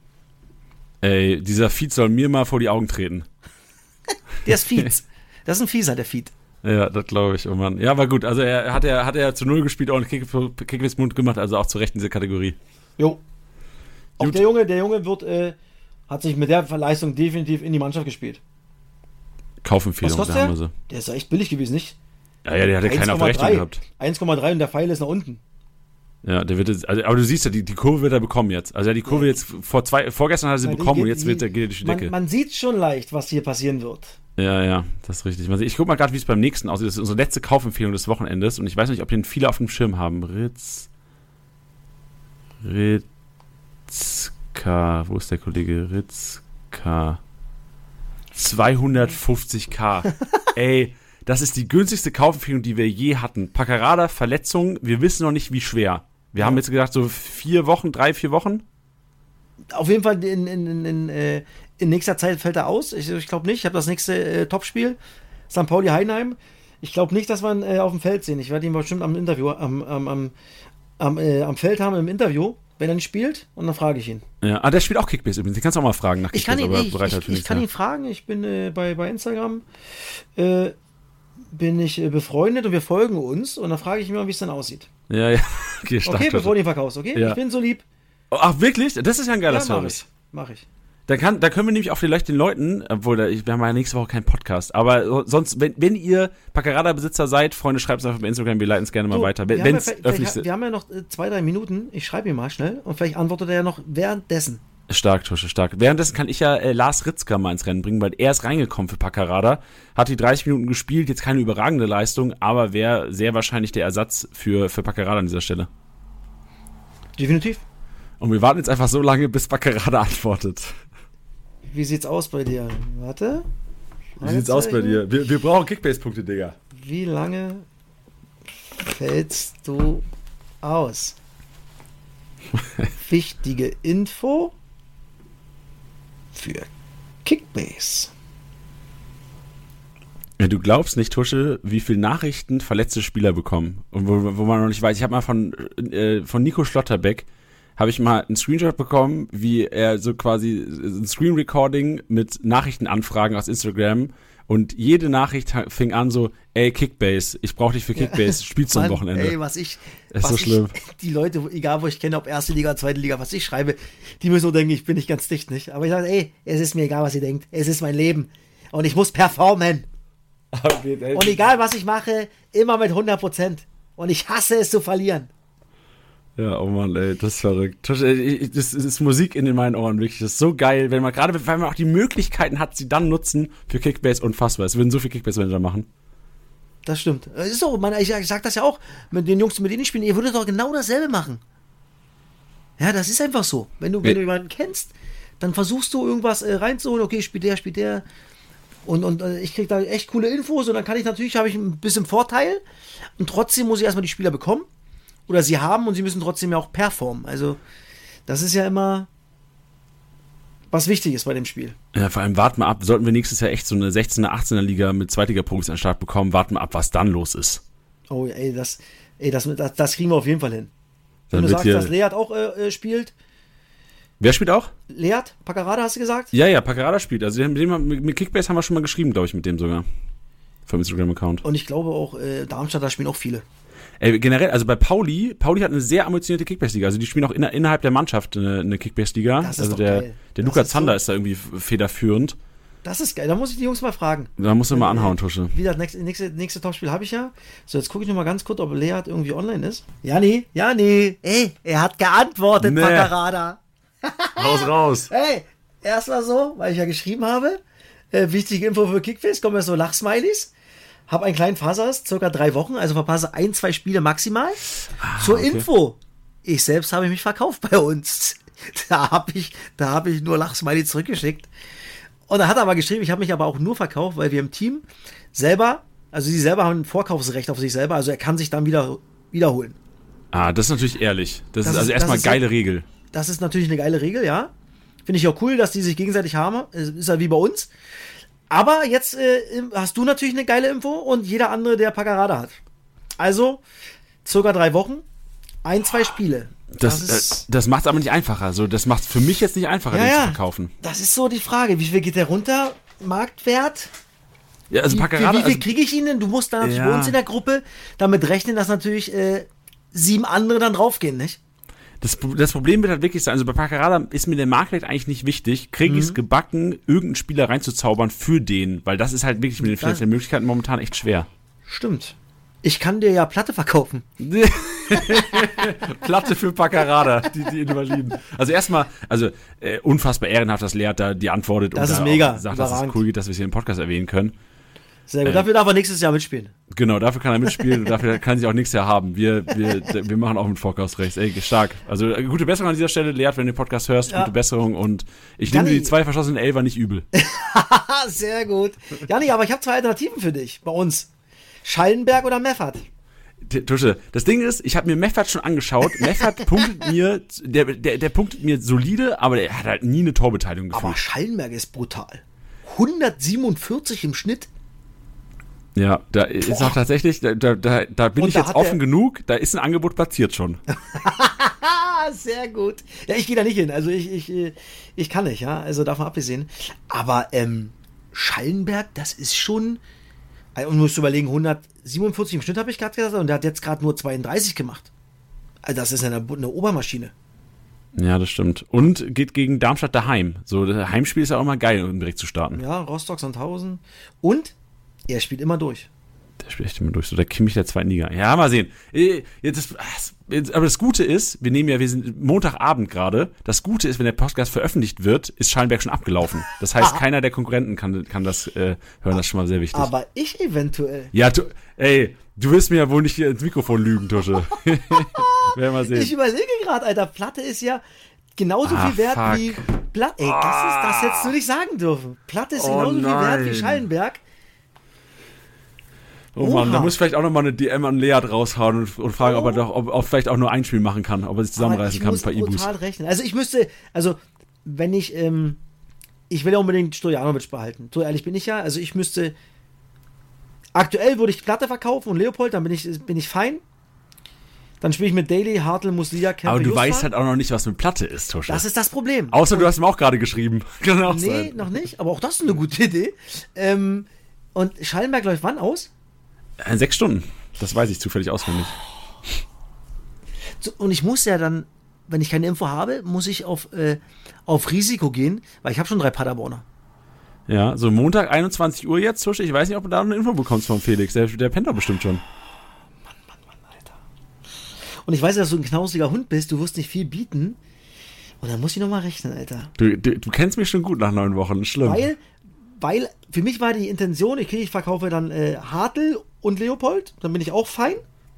Ey, dieser Feed soll mir mal vor die Augen treten. Der ist Fieds. Das ist ein Fieser, der Fied. Ja, das glaube ich, oh Mann. Ja, war gut. Also er hat er hat er zu Null gespielt, auch einen Kick, Kickwiss-Mund gemacht, also auch zu Recht in dieser Kategorie. Jo. Auch Gut. der Junge, der Junge wird, äh, hat sich mit der Leistung definitiv in die Mannschaft gespielt. Kaufempfehlung, Was da kostet haben wir der? sie. Der ist ja echt billig gewesen, nicht? Ja, ja, der hatte keine auf der Rechnung gehabt. eins Komma drei und der Pfeil ist nach unten. Ja, der wird jetzt, also, aber du siehst ja, die, die Kurve wird er bekommen jetzt. Also ja, die Kurve jetzt, vor zwei, vorgestern hat er sie Nein, die bekommen und geht- jetzt wird er, geht er durch die Man, Decke. man sieht schon leicht, was hier passieren wird. Ja, ja, das ist richtig. Ich guck mal gerade, wie es beim nächsten aussieht. Das ist unsere letzte Kaufempfehlung des Wochenendes und ich weiß nicht, ob den viele auf dem Schirm haben. Ritz. Ritzka. Wo ist der Kollege? Ritzka. zweihundertfünfzig K. Ey, das ist die günstigste Kaufempfehlung, die wir je hatten. Packerada, Verletzung, wir wissen noch nicht, wie schwer. Wir Ja. haben jetzt gedacht, so vier Wochen, drei, vier Wochen. Auf jeden Fall in, in, in, in, äh, in nächster Zeit fällt er aus. Ich, ich glaube nicht. Ich habe das nächste äh, Topspiel. Sankt Pauli Heidenheim. Ich glaube nicht, dass wir ihn äh, auf dem Feld sehen. Ich werde ihn bestimmt am Interview, am, am, am, am, äh, am Feld haben im Interview, wenn er nicht spielt, und dann frage ich ihn. Ja, ah, der spielt auch Kickbase übrigens. Den kannst du auch mal fragen nach Ich kann Kickbase, ihn, ob er ich, bereit ich, hat für ich nächstes kann Jahr. ihn fragen. Ich bin äh, bei, bei Instagram äh, bin ich äh, befreundet und wir folgen uns. Und dann frage ich ihn mal, wie es dann aussieht. Ja, ja. Okay, stark. Okay, bevor du ihn verkaufst, okay? Ja. Ich bin so lieb. Ach, wirklich? Das ist ja ein geiler Ja, mach Service. ich. Mach ich. Da, kann, da können wir nämlich auch vielleicht den Leuten, obwohl da, ich, wir haben ja nächste Woche keinen Podcast, aber so- sonst, wenn, wenn ihr Packerada-Besitzer seid, Freunde, schreibt es einfach bei Instagram, wir leiten es gerne mal So, weiter. wir Wenn haben ja es vielleicht- öffentlich vielleicht- Wir haben ja noch äh, zwei, drei Minuten. Ich schreibe ihm mal schnell und vielleicht antwortet er ja noch währenddessen. Stark, Tusche, stark. Währenddessen kann ich ja äh, Lars Ritzka mal ins Rennen bringen, weil er ist reingekommen für Packerada, hat die dreißig Minuten gespielt, jetzt keine überragende Leistung, aber wäre sehr wahrscheinlich der Ersatz für, für Packerada an dieser Stelle. Definitiv. Und wir warten jetzt einfach so lange, bis Packerada antwortet. Wie sieht's aus bei dir? Warte. Wie sieht's aus bei dir? Wir, wir brauchen Kickbase-Punkte, Digga. Wie lange fällst du aus? Wichtige Info für Kickbase. Ja, du glaubst nicht, Tusche, wie viele Nachrichten verletzte Spieler bekommen. Und wo, wo man noch nicht weiß. Ich habe mal von, äh, von Nico Schlotterbeck habe ich mal einen Screenshot bekommen, wie er so quasi ein Screen Recording mit Nachrichtenanfragen aus Instagram und jede Nachricht ha- fing an so, ey, Kickbase, ich brauche dich für Kickbase, spielst du am Mann, Wochenende. Ey, was ich, Ist was so ich, schlimm. Die Leute, egal wo ich kenne, ob erste Liga, zweite Liga, was ich schreibe, die müssen nur denken, ich bin nicht ganz dicht, nicht? Aber ich sage, ey, es ist mir egal, was ihr denkt. Es ist mein Leben. Und ich muss performen. Okay, ey. Und egal, was ich mache, immer mit hundert Prozent. Und ich hasse es zu verlieren. Ja, oh Mann, ey, das ist verrückt. Tusche, ey, ich- Das ist Musik in den meinen Ohren, wirklich. Das ist so geil, wenn man gerade, weil man auch die Möglichkeiten hat, sie dann nutzen für Kickbase, unfassbar. Es würden so viel Kickbase-Manager machen. Das stimmt. Es ist so, man, ich, ich sag das ja auch mit den Jungs, mit denen ich spiele, ihr würdet doch genau dasselbe machen. Ja, das ist einfach so. Wenn du, wenn Ja. du jemanden kennst, dann versuchst du irgendwas äh, reinzuholen, okay, spielt der, spielt der. Und, und äh, ich krieg da echt coole Infos und dann kann ich natürlich, habe ich ein bisschen Vorteil und trotzdem muss ich erstmal die Spieler bekommen oder sie haben und sie müssen trotzdem ja auch performen. Also das ist ja immer was wichtig ist bei dem Spiel. Ja, vor allem warten wir ab, sollten wir nächstes Jahr echt so eine sechzehner, achtzehnter Liga mit Zweitliga-Profis an den Start bekommen, warten wir ab, was dann los ist. Oh, ey, das, ey, das, das, das kriegen wir auf jeden Fall hin. Dann Wenn du wird sagst, hier- dass Leat auch äh, äh, spielt. Wer spielt auch? Leat, Paccarada hast du gesagt? Ja, ja, Paccarada spielt. Also mit, dem, mit mit Kickbase haben wir schon mal geschrieben, glaube ich, mit dem sogar. Vom Instagram-Account. Und ich glaube auch, äh, Darmstadt, da spielen auch viele. Ey, generell, also bei Pauli, Pauli hat eine sehr ambitionierte Kickbase-Liga. Also die spielen auch inner, innerhalb der Mannschaft eine, eine Kickbase-Liga. Das ist Also doch der, geil. der Das Luca ist Zander so- ist da irgendwie f- federführend. Das ist geil, da muss ich die Jungs mal fragen. Da musst du mal anhauen, Tusche. Wie das nächste, nächste, nächste Topspiel habe ich ja. So, jetzt gucke ich noch mal ganz kurz, ob Leat irgendwie online ist. Jani, Jani, ey, er hat geantwortet, Nee. Paccarada. Raus, raus. Hey, erst mal so, weil ich ja geschrieben habe, äh, wichtige Info für Kickbase, kommen jetzt so Lachsmileys. Hab einen kleinen Faserriss, circa drei Wochen, also verpasse ein, zwei Spiele maximal. Zur okay. Info, ich selbst habe mich verkauft bei uns. Da habe ich, da habe ich nur Lachsmiley zurückgeschickt. Und er hat aber geschrieben, ich habe mich aber auch nur verkauft, weil wir im Team selber, also sie selber haben ein Vorkaufsrecht auf sich selber, also er kann sich dann wieder wiederholen. Ah, das ist natürlich ehrlich. Das, Das ist also ist- erstmal das ist geile Regel. Das ist natürlich eine geile Regel, ja. Finde ich auch cool, dass die sich gegenseitig haben. Ist ja wie bei uns. Aber jetzt äh, hast du natürlich eine geile Info und jeder andere, der Paccarada hat. Also, circa drei Wochen, ein, zwei Spiele. Das, ist, das, das macht es aber nicht einfacher. So, das macht es für mich jetzt nicht einfacher, ja, den ja. zu verkaufen. Das ist so die Frage. Wie viel geht der runter? Marktwert? Ja, also Wie, Paccarada, für wie viel also, kriege ich ihn denn? Du musst dann natürlich Ja. bei uns in der Gruppe damit rechnen, dass natürlich äh, sieben andere dann draufgehen, nicht? das, das Problem wird halt wirklich sein, also bei Paccarada ist mir der Marktwert eigentlich nicht wichtig. Kriege ich es gebacken, irgendeinen Spieler reinzuzaubern für den, weil das ist halt wirklich mit den finanziellen Möglichkeiten momentan echt schwer. Stimmt. Ich kann dir ja Platte verkaufen. Platte für Paccarada, die, die Invaliden. Also erstmal, also äh, unfassbar ehrenhaft, dass Leat da die antwortet Das und ist da mega, auch sagt, dass es überragend. cool geht, dass wir es hier im Podcast erwähnen können. Sehr gut. Äh. Dafür darf er nächstes Jahr mitspielen. Genau, dafür kann er mitspielen und dafür kann sich auch nichts mehr haben. Wir, wir, wir machen auch mit Vorkaufsrecht. Ey, stark. Also äh, gute Besserung an dieser Stelle, Leat, wenn du den Podcast hörst, Ja. gute Besserung und ich nehme Janni. die zwei verschossenen Elfer nicht übel. Ah, sehr gut. Jani, aber ich habe zwei Alternativen für dich bei uns. Schallenberg oder Meffert? T- Tusche, das Ding ist, ich habe mir Meffert schon angeschaut. Meffert punktet mir, der, der, der punktet mir solide, aber der hat halt nie eine Torbeteiligung Aber gefühlt. Schallenberg ist brutal. hundertsiebenundvierzig im Schnitt. Ja, da ist auch tatsächlich, da, da, da, da bin Und ich da jetzt hat offen der- genug, da ist ein Angebot platziert schon. Ah, sehr gut. Ja, ich gehe da nicht hin. Also ich, ich, äh, ich kann nicht, ja. Also davon abgesehen. Aber ähm, Schallenberg, das ist schon. Also, und musst du überlegen, hundertsiebenundvierzig im Schnitt habe ich gerade gesagt und der hat jetzt gerade nur zweiunddreißig gemacht. Also das ist eine, eine Obermaschine. Ja, das stimmt. Und geht gegen Darmstadt daheim. So, das Heimspiel ist ja auch immer geil, um direkt zu starten. Ja, Rostock, Sandhausen. Und er spielt immer durch. Der spielt echt immer durch. So der Kimmich der zweiten Liga. Ja, mal sehen. Äh, Jetzt, jetzt, aber das Gute ist, wir nehmen ja, wir sind Montagabend gerade. Das Gute ist, wenn der Podcast veröffentlicht wird, ist Schallenberg schon abgelaufen. Das heißt, keiner der Konkurrenten kann, kann das äh, hören. Das ist schon mal sehr wichtig. Aber ich eventuell. Ja, du, ey, du wirst mir ja wohl nicht hier ins Mikrofon lügen, Tusche. Werden wir mal sehen. Ich überlege gerade, Alter, Platte ist ja genauso Ah, viel wert fuck. wie Platte. Ey, das, ist, das hättest du nicht sagen dürfen. Platte ist Oh genauso viel wert wie nein. Schallenberg. Oh Mann, da Oha. muss ich vielleicht auch nochmal eine D M an Leat raushauen und, und fragen, ob er doch, ob, ob vielleicht auch nur ein Spiel machen kann, ob er sich Aber zusammenreißen ich kann muss mit ein paar Ibus. brutal rechnen. Also ich müsste, also wenn ich, ähm, ich will ja unbedingt Stojanovic behalten. So ehrlich bin ich ja. Also ich müsste, aktuell würde ich Platte verkaufen und Leopold, dann bin ich, bin ich fein. Dann spiele ich mit Daly, Hartl, Muslia, Kempe, Aber du Justwan. weißt halt auch noch nicht, was mit Platte ist, Tusche. Das ist das Problem. Außer du hast ihm auch gerade geschrieben. Kann auch Nee, sein. noch nicht, aber auch das ist eine gute Idee. Ähm, und Schallenberg läuft wann aus? Äh, Sechs Stunden. Das weiß ich zufällig auswendig. So, und ich muss ja dann, wenn ich keine Info habe, muss ich auf, äh, auf Risiko gehen, weil ich habe schon drei Paderborner. Ja, so Montag einundzwanzig Uhr jetzt, Tusche. Ich weiß nicht, ob du da noch eine Info bekommst von Felix. Der, der pennt doch bestimmt schon. Und ich weiß, dass du ein knausiger Hund bist, du wirst nicht viel bieten. Und dann muss ich nochmal rechnen, Alter. Du, du, du kennst mich schon gut nach neun Wochen. Schlimm. Weil, weil für mich war die Intention, okay, ich verkaufe dann äh, Hartl und Leopold, dann bin ich auch fein.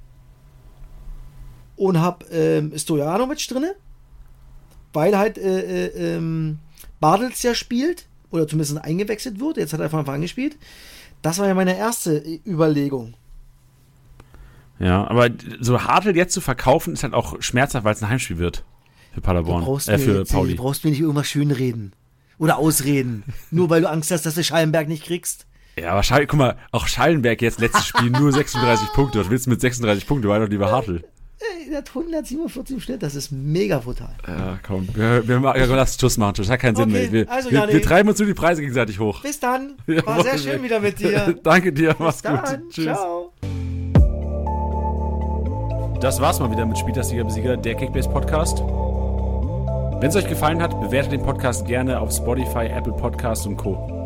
Und hab ähm, Stojanovic drinne, weil halt äh, äh, ähm, Bartels ja spielt, oder zumindest eingewechselt wird, jetzt hat er von Anfang an gespielt. Das war ja meine erste äh, Überlegung. Ja, aber so Hartl jetzt zu verkaufen, ist halt auch schmerzhaft, weil es ein Heimspiel wird. Für Paderborn. Du brauchst, Äh, mir, für jetzt, Pauli. du brauchst mir nicht irgendwas schön reden. Oder Ausreden. Nur weil du Angst hast, dass du Schallenberg nicht kriegst. Ja, aber Schall, guck mal, auch Schallenberg jetzt letztes Spiel nur sechsunddreißig Punkte. Was willst du mit sechsunddreißig Punkten? War doch lieber Hartl. Er hat hundertsiebenundvierzig im Schnitt, das ist mega brutal. Ja, komm, wir, wir, wir lass Tschüss machen, das hat keinen Sinn Okay, mehr. Wir, also, wir, Janik. wir treiben uns nur die Preise gegenseitig hoch. Bis dann. Ja, War sehr wollen schön wir. wieder mit dir. Danke dir, Bis mach's dann. gut. Tschüss. Ciao. Das war's mal wieder mit Spieltagssieger Besieger, der Kickbase Podcast. Wenn es euch gefallen hat, bewertet den Podcast gerne auf Spotify, Apple Podcasts und Co.